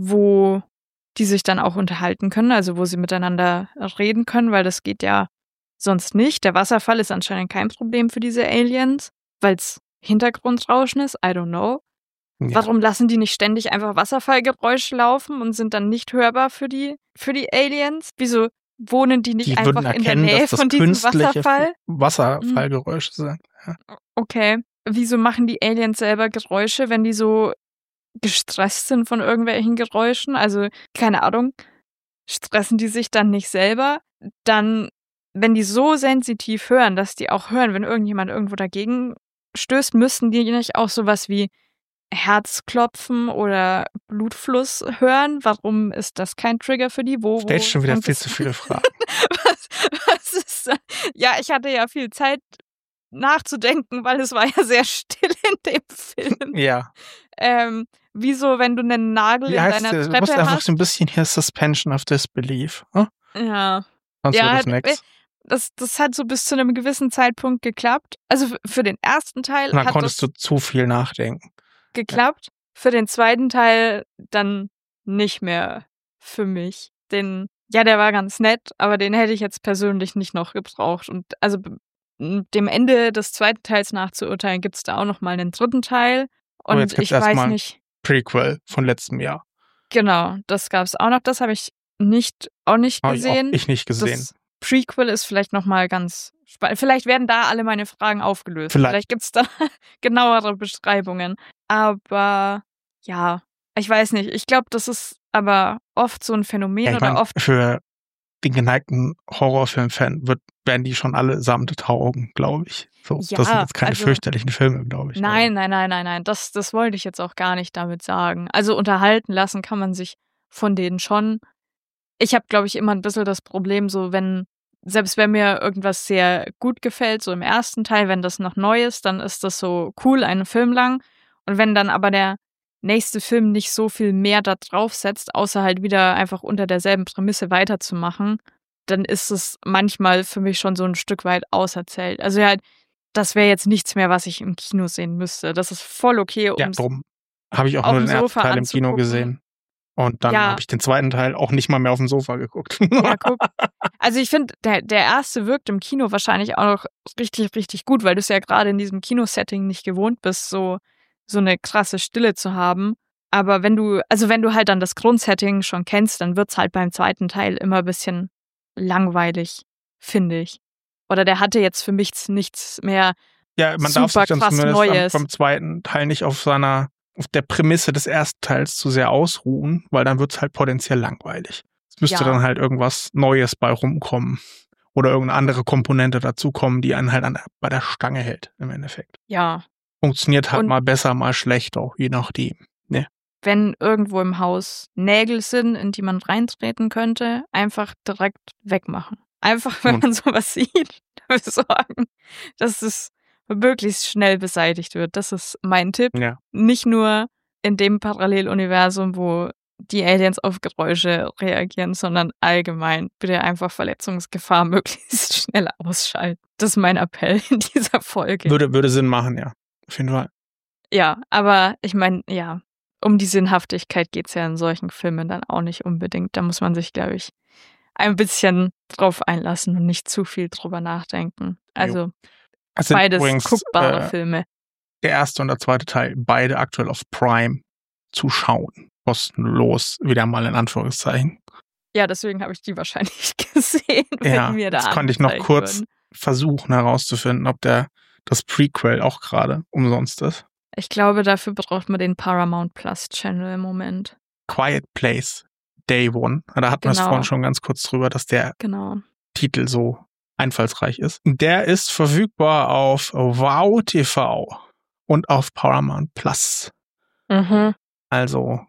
Speaker 3: wo die sich dann auch unterhalten können, also wo sie miteinander reden können, weil das geht ja sonst nicht. Der Wasserfall ist anscheinend kein Problem für diese Aliens, weil es Hintergrundrauschen ist. I don't know.
Speaker 2: Ja.
Speaker 3: Warum lassen die nicht ständig einfach Wasserfallgeräusche laufen und sind dann nicht hörbar für die, für die Aliens? Wieso wohnen die nicht
Speaker 2: Die
Speaker 3: einfach
Speaker 2: würden
Speaker 3: in der
Speaker 2: erkennen,
Speaker 3: Nähe
Speaker 2: dass das
Speaker 3: von diesem
Speaker 2: künstliche
Speaker 3: Wasserfall?
Speaker 2: Wasserfallgeräusche sind. Ja.
Speaker 3: Okay. Wieso machen die Aliens selber Geräusche, wenn die so gestresst sind von irgendwelchen Geräuschen? Also, keine Ahnung. Stressen die sich dann nicht selber? Dann, wenn die so sensitiv hören, dass die auch hören, wenn irgendjemand irgendwo dagegen stößt, müssten die nicht auch sowas wie Herzklopfen oder Blutfluss hören? Warum ist das kein Trigger für die? Wo, wo
Speaker 2: Stellst schon wieder
Speaker 3: fängt
Speaker 2: viel
Speaker 3: es-
Speaker 2: zu viele Fragen.
Speaker 3: was, was ist da? Ja, ich hatte ja viel Zeit nachzudenken, weil es war ja sehr still in dem Film.
Speaker 2: Ja.
Speaker 3: Ähm, wieso, wenn du einen Nagel
Speaker 2: Wie
Speaker 3: in
Speaker 2: heißt
Speaker 3: deiner
Speaker 2: der? Du musst
Speaker 3: Treppe
Speaker 2: einfach
Speaker 3: hast?
Speaker 2: so ein bisschen hier Suspension of Disbelief. Hm?
Speaker 3: Ja,
Speaker 2: Sonst
Speaker 3: Ja,
Speaker 2: wird das
Speaker 3: d-
Speaker 2: nix.
Speaker 3: das, das hat so bis zu einem gewissen Zeitpunkt geklappt. Also f- für den ersten Teil
Speaker 2: Und dann
Speaker 3: hat
Speaker 2: konntest
Speaker 3: das
Speaker 2: du zu viel nachdenken.
Speaker 3: geklappt. Für den zweiten Teil dann nicht mehr für mich. Den, ja, der war ganz nett, aber den hätte ich jetzt persönlich nicht noch gebraucht. Und also b- m- dem Ende des zweiten Teils nachzuurteilen, gibt es da auch noch mal einen dritten Teil.
Speaker 2: Aber
Speaker 3: Und
Speaker 2: jetzt gibt's
Speaker 3: ich weiß
Speaker 2: erstmal-
Speaker 3: nicht,
Speaker 2: Prequel von letztem Jahr.
Speaker 3: genau, das gab es auch noch. Das habe ich nicht auch nicht
Speaker 2: Habe ich, auch,
Speaker 3: gesehen.
Speaker 2: ich nicht gesehen.
Speaker 3: Das Prequel ist vielleicht noch mal ganz spannend. Vielleicht werden da alle meine Fragen aufgelöst.
Speaker 2: Vielleicht.
Speaker 3: Vielleicht, gibt es da genauere Beschreibungen. Aber ja, ich weiß nicht. Ich glaube, das ist aber oft so ein Phänomen
Speaker 2: Ja, ich
Speaker 3: oder
Speaker 2: meine,
Speaker 3: oft.
Speaker 2: für den geneigten Horrorfilm-Fan wird, werden die schon alle samt taugen, glaube ich. So,
Speaker 3: Ja,
Speaker 2: das sind jetzt keine
Speaker 3: also-
Speaker 2: fürchterlichen Filme, glaube ich.
Speaker 3: Nein, nein, nein, nein, nein. Das, das wollte ich jetzt auch gar nicht damit sagen. Also unterhalten lassen kann man sich von denen schon. Ich habe, glaube ich, immer ein bisschen das Problem, so wenn, selbst wenn mir irgendwas sehr gut gefällt, so im ersten Teil, wenn das noch neu ist, dann ist das so cool, einen Film lang. Und wenn dann aber der nächste Film nicht so viel mehr da drauf setzt, außer halt wieder einfach unter derselben Prämisse weiterzumachen, dann ist es manchmal für mich schon so ein Stück weit auserzählt. Also ja, das wäre jetzt nichts mehr, was ich im Kino sehen müsste. Das ist voll okay, um
Speaker 2: Ja, drum habe ich auch
Speaker 3: auf
Speaker 2: nur
Speaker 3: dem
Speaker 2: den ersten
Speaker 3: Sofa
Speaker 2: Teil im Kino
Speaker 3: anzugucken.
Speaker 2: gesehen. Und dann
Speaker 3: Ja.
Speaker 2: habe ich den zweiten Teil auch nicht mal mehr auf dem Sofa geguckt.
Speaker 3: Ja, guck. Also ich finde, der, der erste wirkt im Kino wahrscheinlich auch noch richtig, richtig gut, weil du es ja gerade in diesem Kinosetting nicht gewohnt bist, so, so eine krasse Stille zu haben. Aber wenn du, also wenn du halt dann das Grundsetting schon kennst, dann wird's halt beim zweiten Teil immer ein bisschen langweilig, finde ich. Oder der hatte jetzt für mich nichts mehr.
Speaker 2: Ja, man darf
Speaker 3: Super
Speaker 2: sich dann
Speaker 3: krass
Speaker 2: zumindest
Speaker 3: Neues.
Speaker 2: beim, beim zweiten Teil nicht auf seiner, auf der Prämisse des ersten Teils zu sehr ausruhen, weil dann wird's halt potenziell langweilig. Es müsste
Speaker 3: Ja.
Speaker 2: dann halt irgendwas Neues bei rumkommen. Oder irgendeine andere Komponente dazukommen, die einen halt an der, bei der Stange hält, im Endeffekt.
Speaker 3: Ja,
Speaker 2: Funktioniert halt
Speaker 3: Und-
Speaker 2: mal besser, mal schlechter, je nachdem.
Speaker 3: wenn irgendwo im Haus Nägel sind, in die man reintreten könnte, einfach direkt wegmachen. Einfach, wenn
Speaker 2: Hm.
Speaker 3: man sowas sieht, dafür sorgen, dass es möglichst schnell beseitigt wird. Das ist mein Tipp.
Speaker 2: Ja.
Speaker 3: Nicht nur in dem Paralleluniversum, wo die Aliens auf Geräusche reagieren, sondern allgemein bitte einfach Verletzungsgefahr möglichst schnell ausschalten. Das ist mein Appell in dieser Folge.
Speaker 2: Würde, würde Sinn machen, ja. Auf jeden Fall.
Speaker 3: Ja, aber ich meine, ja, um die Sinnhaftigkeit geht's ja in solchen Filmen dann auch nicht unbedingt. Da muss man sich, glaube ich, ein bisschen drauf einlassen und nicht zu viel drüber nachdenken. Also
Speaker 2: Es sind
Speaker 3: beides
Speaker 2: übrigens,
Speaker 3: guckbare
Speaker 2: äh,
Speaker 3: Filme.
Speaker 2: der erste und der zweite Teil, beide aktuell auf Prime zu schauen. Kostenlos, wieder mal in Anführungszeichen.
Speaker 3: Ja, deswegen habe ich die wahrscheinlich gesehen, wenn
Speaker 2: Ja,
Speaker 3: mir da
Speaker 2: jetzt konnte ich noch
Speaker 3: angezeigt
Speaker 2: kurz
Speaker 3: wurden.
Speaker 2: versuchen herauszufinden, ob der das Prequel auch gerade umsonst ist.
Speaker 3: Ich glaube, dafür braucht man den Paramount Plus Channel im Moment.
Speaker 2: Quiet Place, Day One. Da hatten wir es
Speaker 3: Genau.
Speaker 2: vorhin schon ganz kurz drüber, dass der
Speaker 3: Genau.
Speaker 2: Titel so einfallsreich ist. Der ist verfügbar auf Wow T V und auf Paramount Plus.
Speaker 3: Mhm.
Speaker 2: Also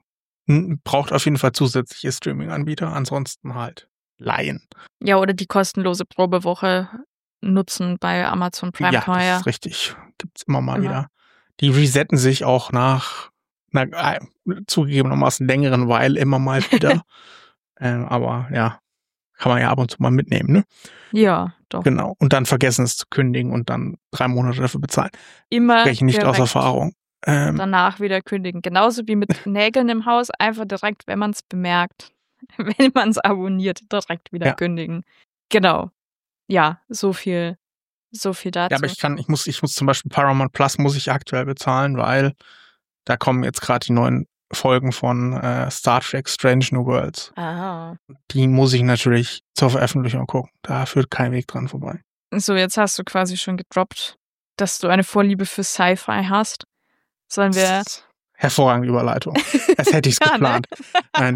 Speaker 2: braucht auf jeden Fall zusätzliche Streaming-Anbieter, ansonsten halt leihen.
Speaker 3: Ja, oder die kostenlose Probewoche nutzen bei Amazon Prime.
Speaker 2: Ja,
Speaker 3: kann man
Speaker 2: das
Speaker 3: ja
Speaker 2: ist richtig. Gibt's immer mal
Speaker 3: immer.
Speaker 2: wieder. Die resetten sich auch nach einer äh, zugegebenermaßen längeren Weile immer mal wieder. ähm, aber ja, kann man ja ab und zu mal mitnehmen, ne?
Speaker 3: Ja, doch.
Speaker 2: Genau. Und dann vergessen es zu kündigen und dann drei Monate dafür bezahlen.
Speaker 3: Immer
Speaker 2: Spreche ich nicht aus
Speaker 3: direkt
Speaker 2: Erfahrung. Ähm,
Speaker 3: danach wieder kündigen. Genauso wie mit Nägeln im Haus, einfach direkt, wenn man es bemerkt, wenn man es abonniert, direkt wieder
Speaker 2: Ja.
Speaker 3: kündigen. Genau. Ja, so viel, so viel dazu.
Speaker 2: ja, aber ich kann, ich muss, ich muss zum Beispiel Paramount Plus muss ich aktuell bezahlen, weil da kommen jetzt gerade die neuen Folgen von äh, Star Trek Strange New Worlds.
Speaker 3: Ah.
Speaker 2: Die muss ich natürlich zur Veröffentlichung gucken. Da führt kein Weg dran vorbei.
Speaker 3: So, jetzt hast du quasi schon gedroppt, dass du eine Vorliebe für Sci-Fi hast. Sollen wir.
Speaker 2: Das ist hervorragende Überleitung. Als hätte ich es
Speaker 3: Ja, ne?
Speaker 2: geplant. Nein.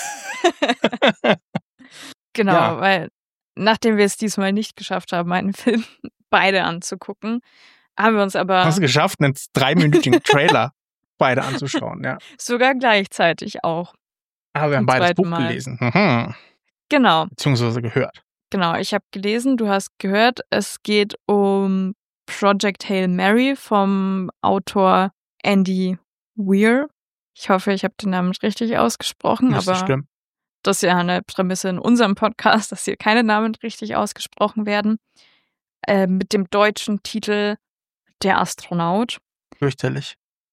Speaker 3: Genau,
Speaker 2: Ja.
Speaker 3: weil nachdem wir es diesmal nicht geschafft haben, einen Film beide anzugucken, haben wir uns aber
Speaker 2: Hast du geschafft, einen dreiminütigen Trailer beide anzuschauen, ja.
Speaker 3: sogar gleichzeitig auch.
Speaker 2: Aber wir haben
Speaker 3: Zum
Speaker 2: beides
Speaker 3: zweiten
Speaker 2: Buch
Speaker 3: Mal.
Speaker 2: gelesen. Mhm.
Speaker 3: Genau,
Speaker 2: Beziehungsweise gehört.
Speaker 3: genau. Ich habe gelesen, du hast gehört, es geht um Project Hail Mary vom Autor Andy Weir. Ich hoffe, ich habe den Namen richtig ausgesprochen,
Speaker 2: Müsste
Speaker 3: aber
Speaker 2: stimmen.
Speaker 3: das ist ja eine Prämisse in unserem Podcast, dass hier keine Namen richtig ausgesprochen werden. Äh, mit dem deutschen Titel Der Astronaut.
Speaker 2: Fürchterlich.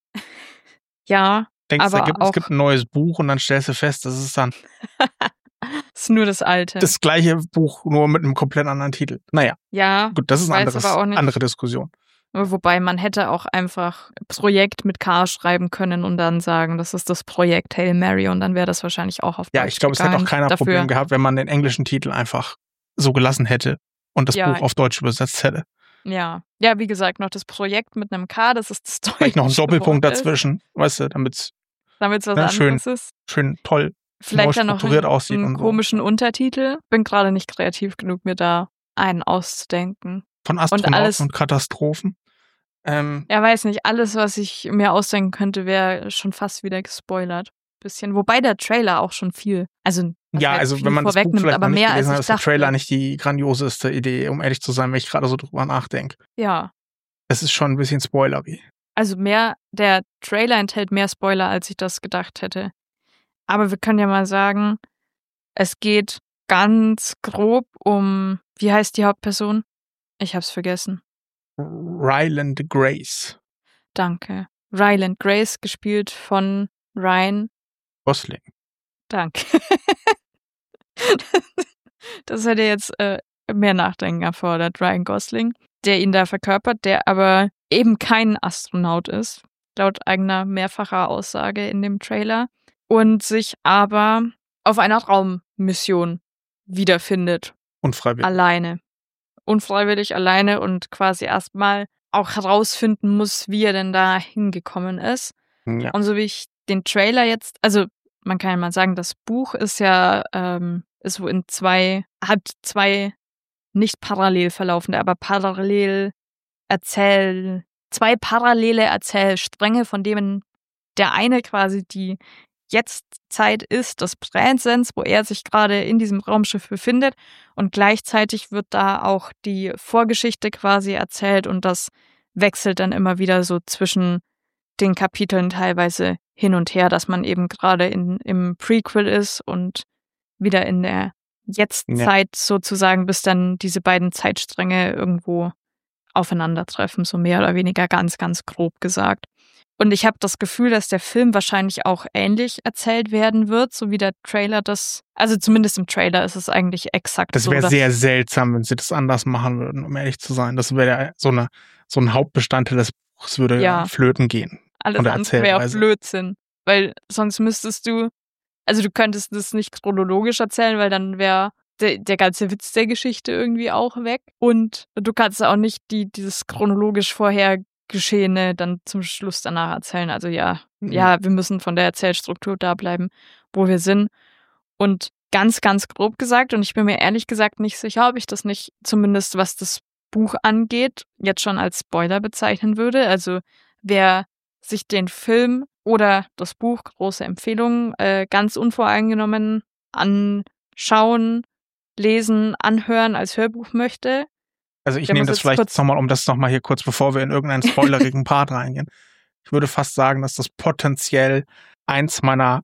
Speaker 3: Ja,
Speaker 2: Denkst du,
Speaker 3: aber
Speaker 2: gibt,
Speaker 3: auch
Speaker 2: es gibt ein neues Buch und dann stellst du fest, das ist dann
Speaker 3: ist nur das Alte.
Speaker 2: das gleiche Buch, nur mit einem komplett anderen Titel. Naja,
Speaker 3: ja,
Speaker 2: gut, das ist
Speaker 3: ich
Speaker 2: eine
Speaker 3: weiß
Speaker 2: anderes,
Speaker 3: aber auch nicht.
Speaker 2: andere Diskussion.
Speaker 3: Wobei man hätte auch einfach Projekt mit K schreiben können und dann sagen, das ist das Projekt Hail Mary und dann wäre das wahrscheinlich auch auf Deutsch
Speaker 2: Ja, ich glaube, es hätte auch
Speaker 3: gegangen.
Speaker 2: keiner
Speaker 3: Dafür,
Speaker 2: Problem gehabt, wenn man den englischen Titel einfach so gelassen hätte und das
Speaker 3: Ja.
Speaker 2: Buch auf Deutsch übersetzt hätte.
Speaker 3: Ja. Ja, wie gesagt, noch das Projekt mit einem K, das ist das deutsche
Speaker 2: Vielleicht noch ein Doppelpunkt
Speaker 3: Wort ist,
Speaker 2: dazwischen, weißt du, damit es
Speaker 3: damit es was
Speaker 2: Ja, schön.
Speaker 3: anderes ist.
Speaker 2: schön toll
Speaker 3: Vielleicht
Speaker 2: neu
Speaker 3: dann noch
Speaker 2: strukturiert
Speaker 3: einen,
Speaker 2: aussieht
Speaker 3: einen
Speaker 2: und so.
Speaker 3: komischen Untertitel. Bin gerade nicht kreativ genug, mir da einen auszudenken.
Speaker 2: Von Astronauten
Speaker 3: alles-
Speaker 2: und Katastrophen. Ähm,
Speaker 3: Ja, weiß nicht, alles, was ich mir ausdenken könnte, wäre schon fast wieder gespoilert. Bisschen. Wobei der Trailer auch schon viel, also, was
Speaker 2: ja,
Speaker 3: heißt
Speaker 2: also
Speaker 3: viel
Speaker 2: wenn man das Buch
Speaker 3: vorwegnimmt,
Speaker 2: vielleicht
Speaker 3: aber
Speaker 2: noch nicht
Speaker 3: mehr als
Speaker 2: gelesen
Speaker 3: ich
Speaker 2: hat, ist der
Speaker 3: dachte.
Speaker 2: Trailer nicht die grandioseste Idee, um ehrlich zu sein, wenn ich gerade so drüber nachdenke.
Speaker 3: Ja,
Speaker 2: Es ist schon ein bisschen spoilery.
Speaker 3: also mehr, der Trailer enthält mehr Spoiler, als ich das gedacht hätte. Aber wir können ja mal sagen, es geht ganz grob um, wie heißt die Hauptperson? Ich hab's vergessen.
Speaker 2: Ryland Grace.
Speaker 3: Danke. Ryland Grace, gespielt von Ryan.
Speaker 2: Gosling.
Speaker 3: Danke. Das hätte jetzt äh, mehr Nachdenken erfordert, Ryan Gosling, der ihn da verkörpert, der aber eben kein Astronaut ist, laut eigener mehrfacher Aussage in dem Trailer, und sich aber auf einer Raummission wiederfindet,
Speaker 2: Unfreiwillig.
Speaker 3: alleine. Unfreiwillig alleine und quasi erstmal auch herausfinden muss, wie er denn da hingekommen ist.
Speaker 2: Ja.
Speaker 3: Und so wie ich den Trailer jetzt, also man kann ja mal sagen, das Buch ist ja, ähm, ist so in zwei, hat zwei nicht parallel verlaufende, aber parallel erzähl, zwei parallele Erzählstränge, von denen der eine quasi die Jetztzeit ist, das Präsens, wo er sich gerade in diesem Raumschiff befindet, und gleichzeitig wird da auch die Vorgeschichte quasi erzählt und das wechselt dann immer wieder so zwischen den Kapiteln teilweise hin und her, dass man eben gerade in, im Prequel ist und wieder in der Jetztzeit sozusagen, bis dann diese beiden Zeitstränge irgendwo aufeinandertreffen, so mehr oder weniger ganz, ganz grob gesagt. Und ich habe das Gefühl, dass der Film wahrscheinlich auch ähnlich erzählt werden wird, so wie der Trailer das, also zumindest im Trailer ist es eigentlich exakt
Speaker 2: Das
Speaker 3: so.
Speaker 2: wäre
Speaker 3: dass-
Speaker 2: sehr seltsam, wenn sie das anders machen würden, um ehrlich zu sein. Das wäre so, eine, so ein Hauptbestandteil des Buchs, würde
Speaker 3: Ja.
Speaker 2: flöten gehen.
Speaker 3: Alles
Speaker 2: von der
Speaker 3: andere wäre auch
Speaker 2: Erzählweise.
Speaker 3: Blödsinn. Weil sonst müsstest du, also du könntest das nicht chronologisch erzählen, weil dann wäre der, der ganze Witz der Geschichte irgendwie auch weg. Und du kannst auch nicht die, dieses chronologisch vorher Geschehene dann zum Schluss danach erzählen. Also ja,
Speaker 2: Mhm.
Speaker 3: ja, wir müssen von der Erzählstruktur da bleiben, wo wir sind. Und ganz, ganz grob gesagt, und ich bin mir ehrlich gesagt nicht sicher, ob ich das nicht, zumindest was das Buch angeht, jetzt schon als Spoiler bezeichnen würde. Also wer sich den Film oder das Buch, große Empfehlung, äh, ganz unvoreingenommen anschauen, lesen, anhören als Hörbuch möchte.
Speaker 2: Also ich
Speaker 3: Der
Speaker 2: nehme
Speaker 3: muss
Speaker 2: das
Speaker 3: jetzt
Speaker 2: vielleicht
Speaker 3: kurz-
Speaker 2: nochmal, um das nochmal hier kurz, bevor wir in irgendeinen spoilerigen Part reingehen. Ich würde fast sagen, dass das potenziell eins meiner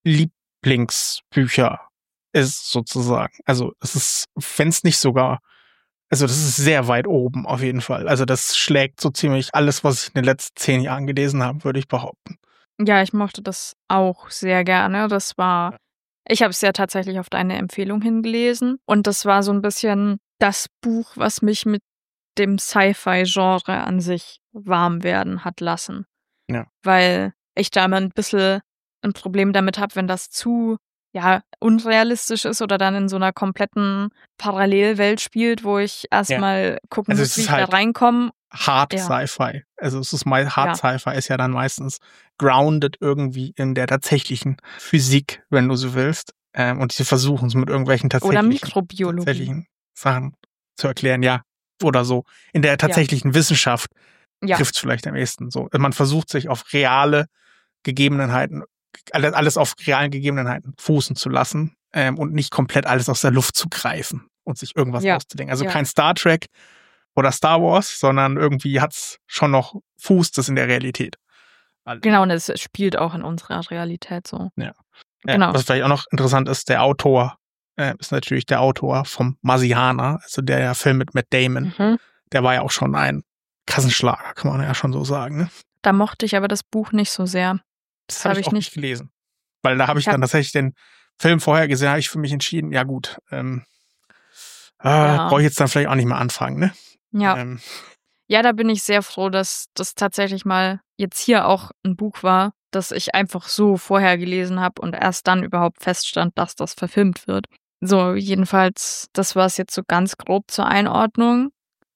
Speaker 2: Lieblingsbücher ist, sozusagen. Also es ist, wenn es nicht sogar, also das ist sehr weit oben auf jeden Fall. Also das schlägt so ziemlich alles, was ich in den letzten zehn Jahren gelesen habe, würde ich behaupten.
Speaker 3: Ja, ich mochte das auch sehr gerne. Das war, ich habe es ja tatsächlich auf deine Empfehlung hingelesen und das war so ein bisschen das Buch, was mich mit dem Sci-Fi-Genre an sich warm werden hat lassen.
Speaker 2: Ja.
Speaker 3: Weil ich da immer ein bisschen ein Problem damit habe, wenn das zu ja unrealistisch ist oder dann in so einer kompletten Parallelwelt spielt, wo ich erstmal gucken
Speaker 2: Also
Speaker 3: muss,
Speaker 2: es
Speaker 3: wie
Speaker 2: ist
Speaker 3: ich
Speaker 2: halt
Speaker 3: da reinkomme.
Speaker 2: Hard
Speaker 3: Ja.
Speaker 2: Sci-Fi. Also es ist mal Hard
Speaker 3: Ja.
Speaker 2: Sci-Fi ist ja dann meistens grounded irgendwie in der tatsächlichen Physik, wenn du so willst. Ähm, und sie versuchen es mit irgendwelchen
Speaker 3: Oder
Speaker 2: tatsächlichen,
Speaker 3: Mikrobiologie.
Speaker 2: tatsächlichen Sachen zu erklären, ja. Oder so. In der tatsächlichen Wissenschaft
Speaker 3: Ja.
Speaker 2: trifft es vielleicht am ehesten so. Man versucht sich auf reale Gegebenheiten, alles alles auf realen Gegebenheiten fußen zu lassen ähm, und nicht komplett alles aus der Luft zu greifen und sich irgendwas
Speaker 3: Ja.
Speaker 2: auszudenken. Also
Speaker 3: Ja.
Speaker 2: kein Star Trek oder Star Wars, sondern irgendwie hat's schon noch Fuß, das in der Realität. Alles.
Speaker 3: Genau, und es spielt auch in unserer Realität so.
Speaker 2: Ja.
Speaker 3: Genau.
Speaker 2: Ja, was vielleicht auch noch interessant ist, der Autor äh, ist natürlich der Autor vom Marsianer, also der Film mit Matt Damon.
Speaker 3: Mhm.
Speaker 2: Der war ja auch schon ein Kassenschlager, kann man ja schon so sagen. Ne?
Speaker 3: Da mochte ich aber das Buch nicht so sehr.
Speaker 2: Das,
Speaker 3: Das
Speaker 2: habe
Speaker 3: hab
Speaker 2: ich
Speaker 3: ich
Speaker 2: auch
Speaker 3: nicht-
Speaker 2: nicht gelesen. Weil da habe ich,
Speaker 3: Ich hab-
Speaker 2: dann tatsächlich den Film vorher gesehen, habe ich für mich entschieden, ja gut, ähm, äh,
Speaker 3: Ja.
Speaker 2: brauche ich jetzt dann vielleicht auch nicht mehr anfangen. Ne?
Speaker 3: Ja.
Speaker 2: Ähm,
Speaker 3: Ja, da bin ich sehr froh, dass das tatsächlich mal jetzt hier auch ein Buch war, das ich einfach so vorher gelesen habe und erst dann überhaupt feststand, dass das verfilmt wird. So, jedenfalls, das war es jetzt so ganz grob zur Einordnung.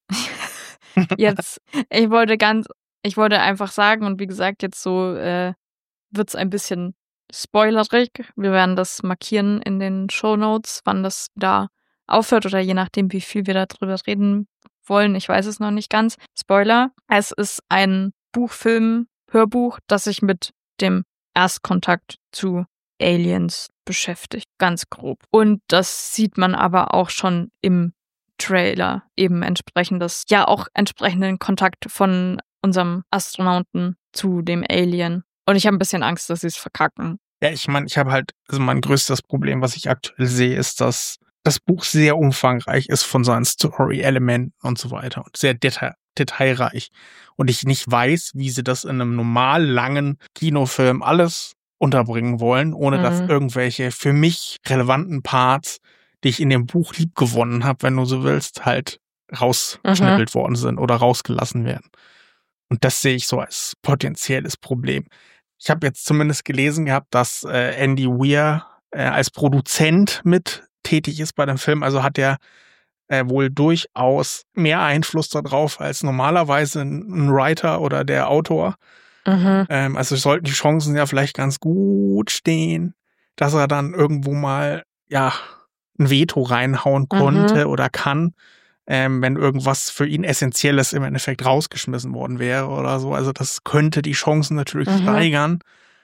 Speaker 3: Jetzt, ich wollte ganz, ich wollte einfach sagen, und wie gesagt, jetzt so äh, wird's ein bisschen spoilerig. Wir werden das markieren in den Shownotes, wann das da aufhört oder je nachdem, wie viel wir darüber reden wollen. Ich weiß es noch nicht ganz. Spoiler. Es ist ein Buchfilm, Hörbuch, das sich mit dem Erstkontakt zu Aliens beschäftigt. Ganz grob. Und das sieht man aber auch schon im Trailer. Eben entsprechendes, ja auch entsprechenden Kontakt von unserem Astronauten zu dem Alien. Und ich habe ein bisschen Angst, dass sie es verkacken.
Speaker 2: Ja, ich meine, ich habe halt, also mein größtes Problem, was ich aktuell sehe, ist, dass das Buch sehr umfangreich ist von seinen Story-Elementen und so weiter und sehr deta- detailreich. Und ich nicht weiß, wie sie das in einem normal langen Kinofilm alles unterbringen wollen, ohne
Speaker 3: Mhm.
Speaker 2: dass irgendwelche für mich relevanten Parts, die ich in dem Buch liebgewonnen habe, wenn du so willst, halt rausgeschnippelt worden sind oder rausgelassen werden. Und das sehe ich so als potenzielles Problem. Ich habe jetzt zumindest gelesen gehabt, dass äh, Andy Weir äh, als Produzent mit tätig ist bei dem Film. Also hat er äh, wohl durchaus mehr Einfluss darauf als normalerweise ein Writer oder der Autor.
Speaker 3: Mhm.
Speaker 2: Ähm, also sollten die Chancen ja vielleicht ganz gut stehen, dass er dann irgendwo mal ja ein Veto reinhauen konnte oder kann, ähm, wenn irgendwas für ihn Essentielles im Endeffekt rausgeschmissen worden wäre oder so. Also das könnte die Chancen natürlich
Speaker 3: Mhm.
Speaker 2: steigern,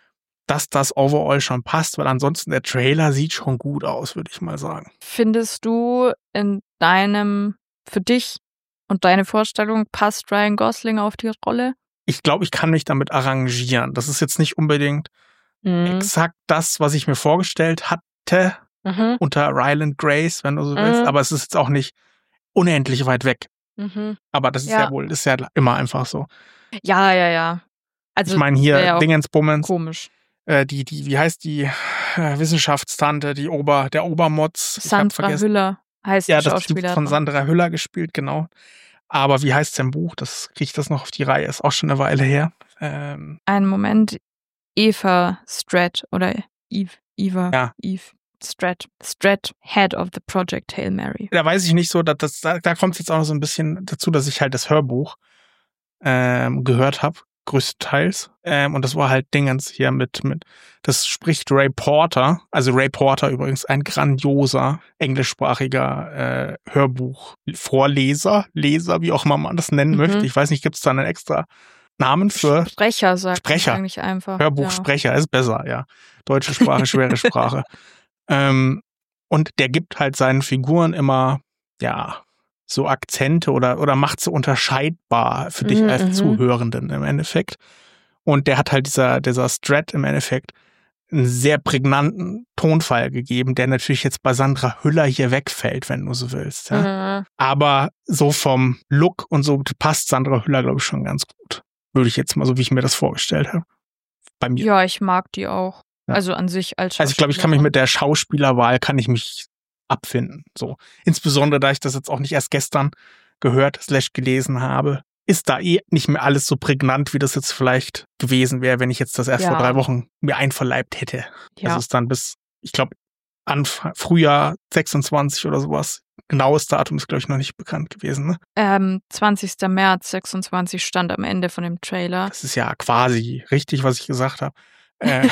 Speaker 2: dass das overall schon passt, weil ansonsten der Trailer sieht schon gut aus, würde ich mal sagen.
Speaker 3: Findest du in deinem, für dich und deine Vorstellung, passt Ryan Gosling auf die Rolle?
Speaker 2: Ich glaube, ich kann mich damit arrangieren. Das ist jetzt nicht unbedingt
Speaker 3: Mhm.
Speaker 2: exakt das, was ich mir vorgestellt hatte
Speaker 3: Mhm.
Speaker 2: unter Ryland Grace, wenn du so
Speaker 3: Mhm.
Speaker 2: willst. Aber es ist jetzt auch nicht unendlich weit weg.
Speaker 3: Mhm.
Speaker 2: Aber das ist ja,
Speaker 3: Ja.
Speaker 2: wohl, ist ja immer einfach so.
Speaker 3: Ja, ja, ja. Also,
Speaker 2: Ich meine
Speaker 3: wär
Speaker 2: hier
Speaker 3: ja auch
Speaker 2: Dingensbummens,
Speaker 3: komisch.
Speaker 2: äh, die, die, wie heißt die äh, Wissenschaftstante, die Ober, der Obermotz. Ich hab's
Speaker 3: Sandra
Speaker 2: vergessen.
Speaker 3: Hüller heißt
Speaker 2: Ja,
Speaker 3: die
Speaker 2: das ist die
Speaker 3: Schauspielerin.
Speaker 2: von Sandra Hüller gespielt, genau. Aber wie heißt es im Buch? Das kriege ich das noch auf die Reihe. Ist auch schon eine Weile her. Ähm,
Speaker 3: Einen Moment. Eva Stratt oder Eve, Eva,
Speaker 2: Ja.
Speaker 3: Eve Stratt. Stratt, Head of the Project Hail Mary.
Speaker 2: da weiß ich nicht so, dass das, da, da kommt es jetzt auch noch so ein bisschen dazu, dass ich halt das Hörbuch ähm, gehört habe, größtenteils. Ähm, und das war halt Dingens hier mit, mit, das spricht Ray Porter, also Ray Porter übrigens ein grandioser englischsprachiger äh, Hörbuch-Vorleser, Leser, wie auch immer man das nennen
Speaker 3: Mhm.
Speaker 2: möchte. Ich weiß nicht, gibt es da einen extra Namen für
Speaker 3: Sprecher, sagt man
Speaker 2: Sprecher.
Speaker 3: eigentlich einfach.
Speaker 2: Hörbuchsprecher ist besser, ja. Deutsche Sprache, schwere Sprache. Ähm, und der gibt halt seinen Figuren immer, ja, so Akzente oder, oder macht sie unterscheidbar für dich
Speaker 3: Mhm,
Speaker 2: als
Speaker 3: mhm.
Speaker 2: Zuhörenden im Endeffekt. Und der hat halt dieser, dieser Strat im Endeffekt einen sehr prägnanten Tonfall gegeben, der natürlich jetzt bei Sandra Hüller hier wegfällt, wenn du so willst. Ja.
Speaker 3: Mhm.
Speaker 2: Aber so vom Look und so passt Sandra Hüller, glaube ich, schon ganz gut. Würde ich jetzt mal, so wie ich mir das vorgestellt habe. Bei mir.
Speaker 3: Ja, ich mag die auch.
Speaker 2: Ja.
Speaker 3: Also an sich als
Speaker 2: Also ich glaube, ich kann mich
Speaker 3: Schauspielerin.
Speaker 2: mit der Schauspielerwahl, kann ich mich abfinden. So. Insbesondere, da ich das jetzt auch nicht erst gestern gehört, slash gelesen habe, ist da eh nicht mehr alles so prägnant, wie das jetzt vielleicht gewesen wäre, wenn ich jetzt das erst
Speaker 3: Ja.
Speaker 2: vor drei Wochen mir einverleibt hätte.
Speaker 3: Ja.
Speaker 2: Das ist dann bis, ich glaube, Anfang Frühjahr sechsundzwanzig oder sowas. Genaues Datum ist, glaube ich, noch nicht bekannt gewesen. Ne?
Speaker 3: Ähm, zwanzigster März sechsundzwanzig stand am Ende von dem Trailer.
Speaker 2: Das ist ja quasi richtig, was ich gesagt habe. Äh,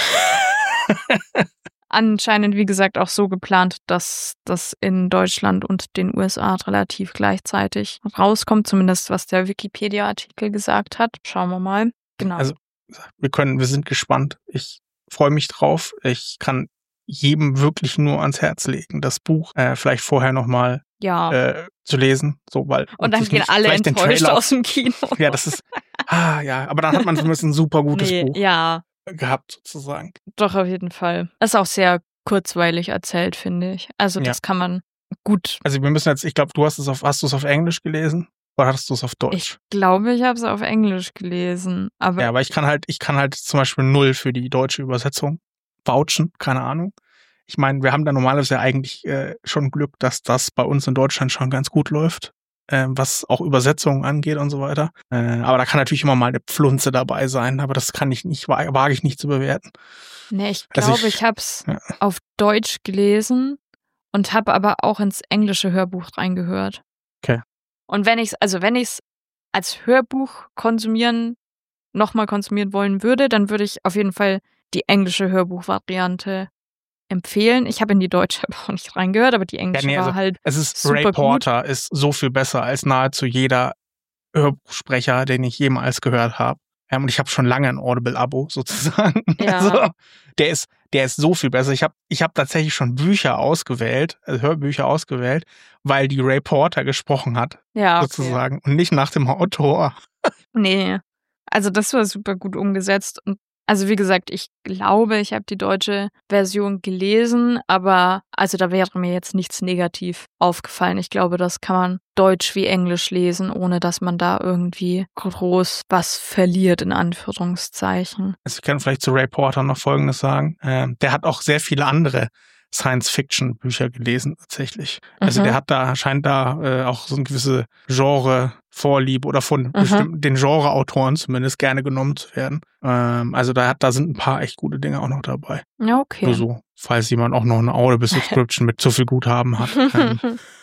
Speaker 3: Anscheinend, wie gesagt, auch so geplant, dass das in Deutschland und den U S A relativ gleichzeitig rauskommt, zumindest was der Wikipedia-Artikel gesagt hat. Schauen wir mal. Genau.
Speaker 2: Also wir können, wir sind gespannt. Ich freue mich drauf. Ich kann jedem wirklich nur ans Herz legen, das Buch äh, vielleicht vorher nochmal
Speaker 3: ja.
Speaker 2: äh, zu lesen. So, weil,
Speaker 3: und dann
Speaker 2: sich
Speaker 3: gehen
Speaker 2: nicht-
Speaker 3: alle
Speaker 2: vielleicht den
Speaker 3: enttäuscht
Speaker 2: Trailer-
Speaker 3: aus dem Kino.
Speaker 2: Ja, das ist, ah ja, aber dann hat man zumindest ein super gutes
Speaker 3: nee,
Speaker 2: Buch
Speaker 3: Ja,
Speaker 2: gehabt, sozusagen.
Speaker 3: doch, auf jeden Fall. Ist auch sehr kurzweilig erzählt, finde ich. Also das
Speaker 2: Ja.
Speaker 3: kann man gut.
Speaker 2: Also wir müssen jetzt, ich glaube, du hast es auf, hast du es auf Englisch gelesen oder hast du es auf Deutsch?
Speaker 3: Ich glaube, ich habe es auf Englisch gelesen, aber
Speaker 2: Ja, aber ich kann halt, ich kann halt zum Beispiel null für die deutsche Übersetzung vouchen, keine Ahnung. Ich meine, wir haben da normalerweise ja eigentlich äh, schon Glück, dass das bei uns in Deutschland schon ganz gut läuft, äh, was auch Übersetzungen angeht und so weiter. Äh, aber da kann natürlich immer mal eine Pflunze dabei sein, aber das kann ich nicht, wa- wage ich nicht zu bewerten.
Speaker 3: nee, ich
Speaker 2: Also
Speaker 3: glaube,
Speaker 2: ich-
Speaker 3: ich, habe es
Speaker 2: ja.
Speaker 3: auf Deutsch gelesen und habe aber auch ins englische Hörbuch reingehört.
Speaker 2: Okay.
Speaker 3: Und wenn ich es, also wenn ich es als Hörbuch konsumieren, nochmal konsumieren wollen würde, dann würde ich auf jeden Fall die englische Hörbuchvariante empfehlen. Ich habe in die deutsche aber auch nicht reingehört, aber die
Speaker 2: Ja,
Speaker 3: englische
Speaker 2: nee,
Speaker 3: war
Speaker 2: also
Speaker 3: halt
Speaker 2: es ist
Speaker 3: super
Speaker 2: Ray
Speaker 3: gut.
Speaker 2: Porter ist so viel besser als nahezu jeder Hörbuchsprecher, den ich jemals gehört habe. Ähm, und ich habe schon lange ein Audible-Abo sozusagen.
Speaker 3: Ja.
Speaker 2: Also, der ist, der ist so viel besser. Ich habe, ich habe tatsächlich schon Bücher ausgewählt, also Hörbücher ausgewählt, weil die Ray Porter gesprochen hat,
Speaker 3: Ja, okay.
Speaker 2: sozusagen, und nicht nach dem Autor.
Speaker 3: Nee. Also das war super gut umgesetzt. Und also wie gesagt, ich glaube, ich habe die deutsche Version gelesen, aber also da wäre mir jetzt nichts negativ aufgefallen. Ich glaube, das kann man Deutsch wie Englisch lesen, ohne dass man da irgendwie groß was verliert, in Anführungszeichen.
Speaker 2: Also ich kann vielleicht zu Ray Porter noch Folgendes sagen. Ähm, der hat auch sehr viele andere Science-Fiction-Bücher gelesen, tatsächlich. Also
Speaker 3: Mhm.
Speaker 2: der hat da, scheint da äh, auch so eine gewisse Genre-Vorliebe oder von bestimmten, den Genre-Autoren zumindest gerne genommen zu werden. Ähm, also da hat, da sind ein paar echt gute Dinge auch noch dabei.
Speaker 3: Ja, okay.
Speaker 2: Nur so, falls jemand auch noch eine Audible-Subscription mit zu viel Guthaben hat. Ähm,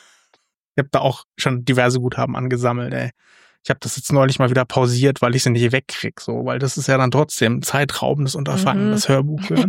Speaker 2: ich habe da auch schon diverse Guthaben angesammelt, ey. Ich habe das jetzt neulich mal wieder pausiert, weil ich sie nicht wegkrieg, so, weil das ist ja dann trotzdem ein zeitraubendes Unterfangen,
Speaker 3: Mhm.
Speaker 2: das Hörbuch hören.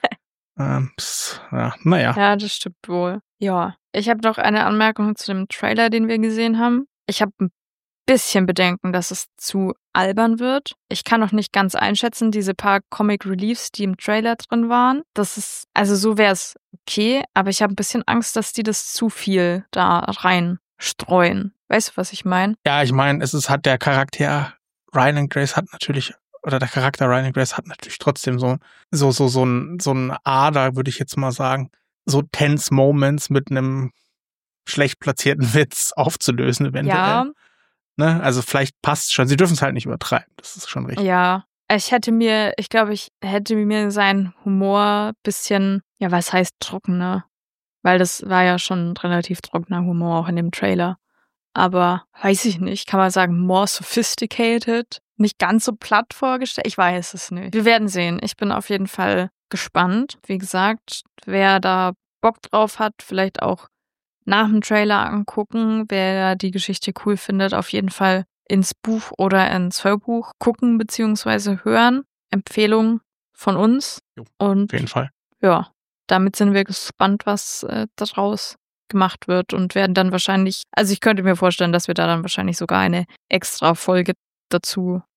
Speaker 2: ähm, pss, ja, naja.
Speaker 3: Ja, das stimmt wohl. Ja. Ich habe noch eine Anmerkung zu dem Trailer, den wir gesehen haben. Ich habe ein bisschen Bedenken, dass es zu albern wird. Ich kann noch nicht ganz einschätzen, diese paar Comic Reliefs, die im Trailer drin waren. Das ist, also so wäre es okay, aber ich habe ein bisschen Angst, dass die das zu viel da reinstreuen. Weißt du, was ich meine?
Speaker 2: Ja, ich meine, es ist, hat der Charakter Ryan Grace hat natürlich, oder der Charakter Ryan Grace hat natürlich trotzdem so, so, so, so ein, so ein Ader, würde ich jetzt mal sagen, so tense Moments mit einem schlecht platzierten Witz aufzulösen, eventuell.
Speaker 3: Ja,
Speaker 2: Ne? Also vielleicht passt schon. Sie dürfen es halt nicht übertreiben. Das ist schon richtig.
Speaker 3: ja. Ich hätte mir, ich glaube, ich hätte mir seinen Humor bisschen, ja, was heißt trockener? Weil das war ja schon ein relativ trockener Humor auch in dem Trailer. Aber weiß ich nicht, kann man sagen, more sophisticated? Nicht ganz so platt vorgestellt? Ich weiß es nicht. Wir werden sehen. Ich bin auf jeden Fall gespannt. Wie gesagt, wer da Bock drauf hat, vielleicht auch nach dem Trailer angucken. Wer die Geschichte cool findet, auf jeden Fall ins Buch oder ins Hörbuch gucken bzw. hören. Empfehlung von uns.
Speaker 2: Jo,
Speaker 3: Und
Speaker 2: Auf jeden Fall.
Speaker 3: ja, damit sind wir gespannt, was äh, daraus gemacht wird und werden dann wahrscheinlich, also ich könnte mir vorstellen, dass wir da dann wahrscheinlich sogar eine extra Folge dazu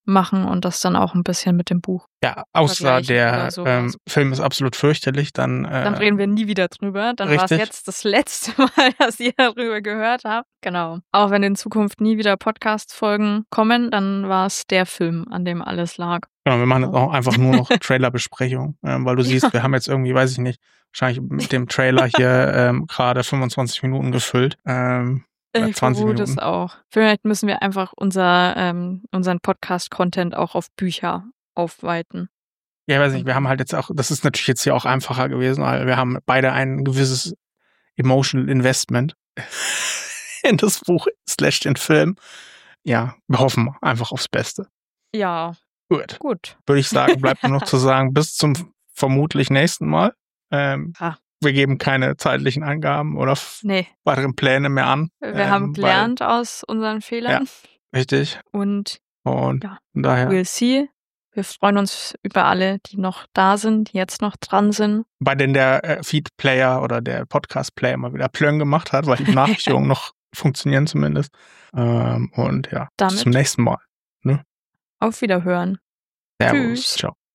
Speaker 3: machen und das dann auch ein bisschen mit dem Buch.
Speaker 2: Ja, außer
Speaker 3: Vergleichen
Speaker 2: der
Speaker 3: oder sowas.
Speaker 2: ähm, Film ist absolut fürchterlich, dann, äh,
Speaker 3: Dann reden wir nie wieder drüber. Dann war es
Speaker 2: richtig.
Speaker 3: jetzt das letzte Mal, dass ihr darüber gehört habt. Genau. Auch wenn in Zukunft nie wieder Podcast-Folgen kommen, dann war es der Film, an dem alles lag.
Speaker 2: Genau, wir machen jetzt auch einfach nur noch Trailerbesprechung, ähm, weil du siehst,
Speaker 3: Ja.
Speaker 2: wir haben jetzt irgendwie, weiß ich nicht, wahrscheinlich mit dem Trailer hier ähm, gerade fünfundzwanzig Minuten gefüllt. Ähm, oder
Speaker 3: Ich
Speaker 2: zwanzig
Speaker 3: vermute es
Speaker 2: Minuten.
Speaker 3: auch. Vielleicht müssen wir einfach unser, ähm, unseren Podcast-Content auch auf Bücher aufweiten.
Speaker 2: Ja, ich weiß nicht, wir haben halt jetzt auch, das ist natürlich jetzt hier auch einfacher gewesen, weil wir haben beide ein gewisses Emotional Investment in das Buch slash den Film. Ja, wir hoffen einfach aufs Beste.
Speaker 3: Ja,
Speaker 2: Gut.
Speaker 3: gut.
Speaker 2: Würde ich sagen, bleibt nur noch zu sagen, bis zum vermutlich nächsten Mal. Ähm,
Speaker 3: Ha.
Speaker 2: wir geben keine zeitlichen Angaben oder f-
Speaker 3: Nee,
Speaker 2: weiteren Pläne mehr an.
Speaker 3: wir
Speaker 2: ähm,
Speaker 3: haben
Speaker 2: weil-
Speaker 3: gelernt aus unseren Fehlern.
Speaker 2: Richtig.
Speaker 3: Und
Speaker 2: Und
Speaker 3: Ja.
Speaker 2: von daher,
Speaker 3: we'll see. Wir freuen uns über alle, die noch da sind, die jetzt noch dran sind.
Speaker 2: bei denen der äh, Feed-Player oder der Podcast-Player mal wieder Plön gemacht hat, weil die Benachrichtigungen noch funktionieren zumindest. Ähm, und ja, bis
Speaker 3: Damit
Speaker 2: zum nächsten Mal.
Speaker 3: auf Wiederhören.
Speaker 2: Servus.
Speaker 3: Tschüss.
Speaker 2: Ciao.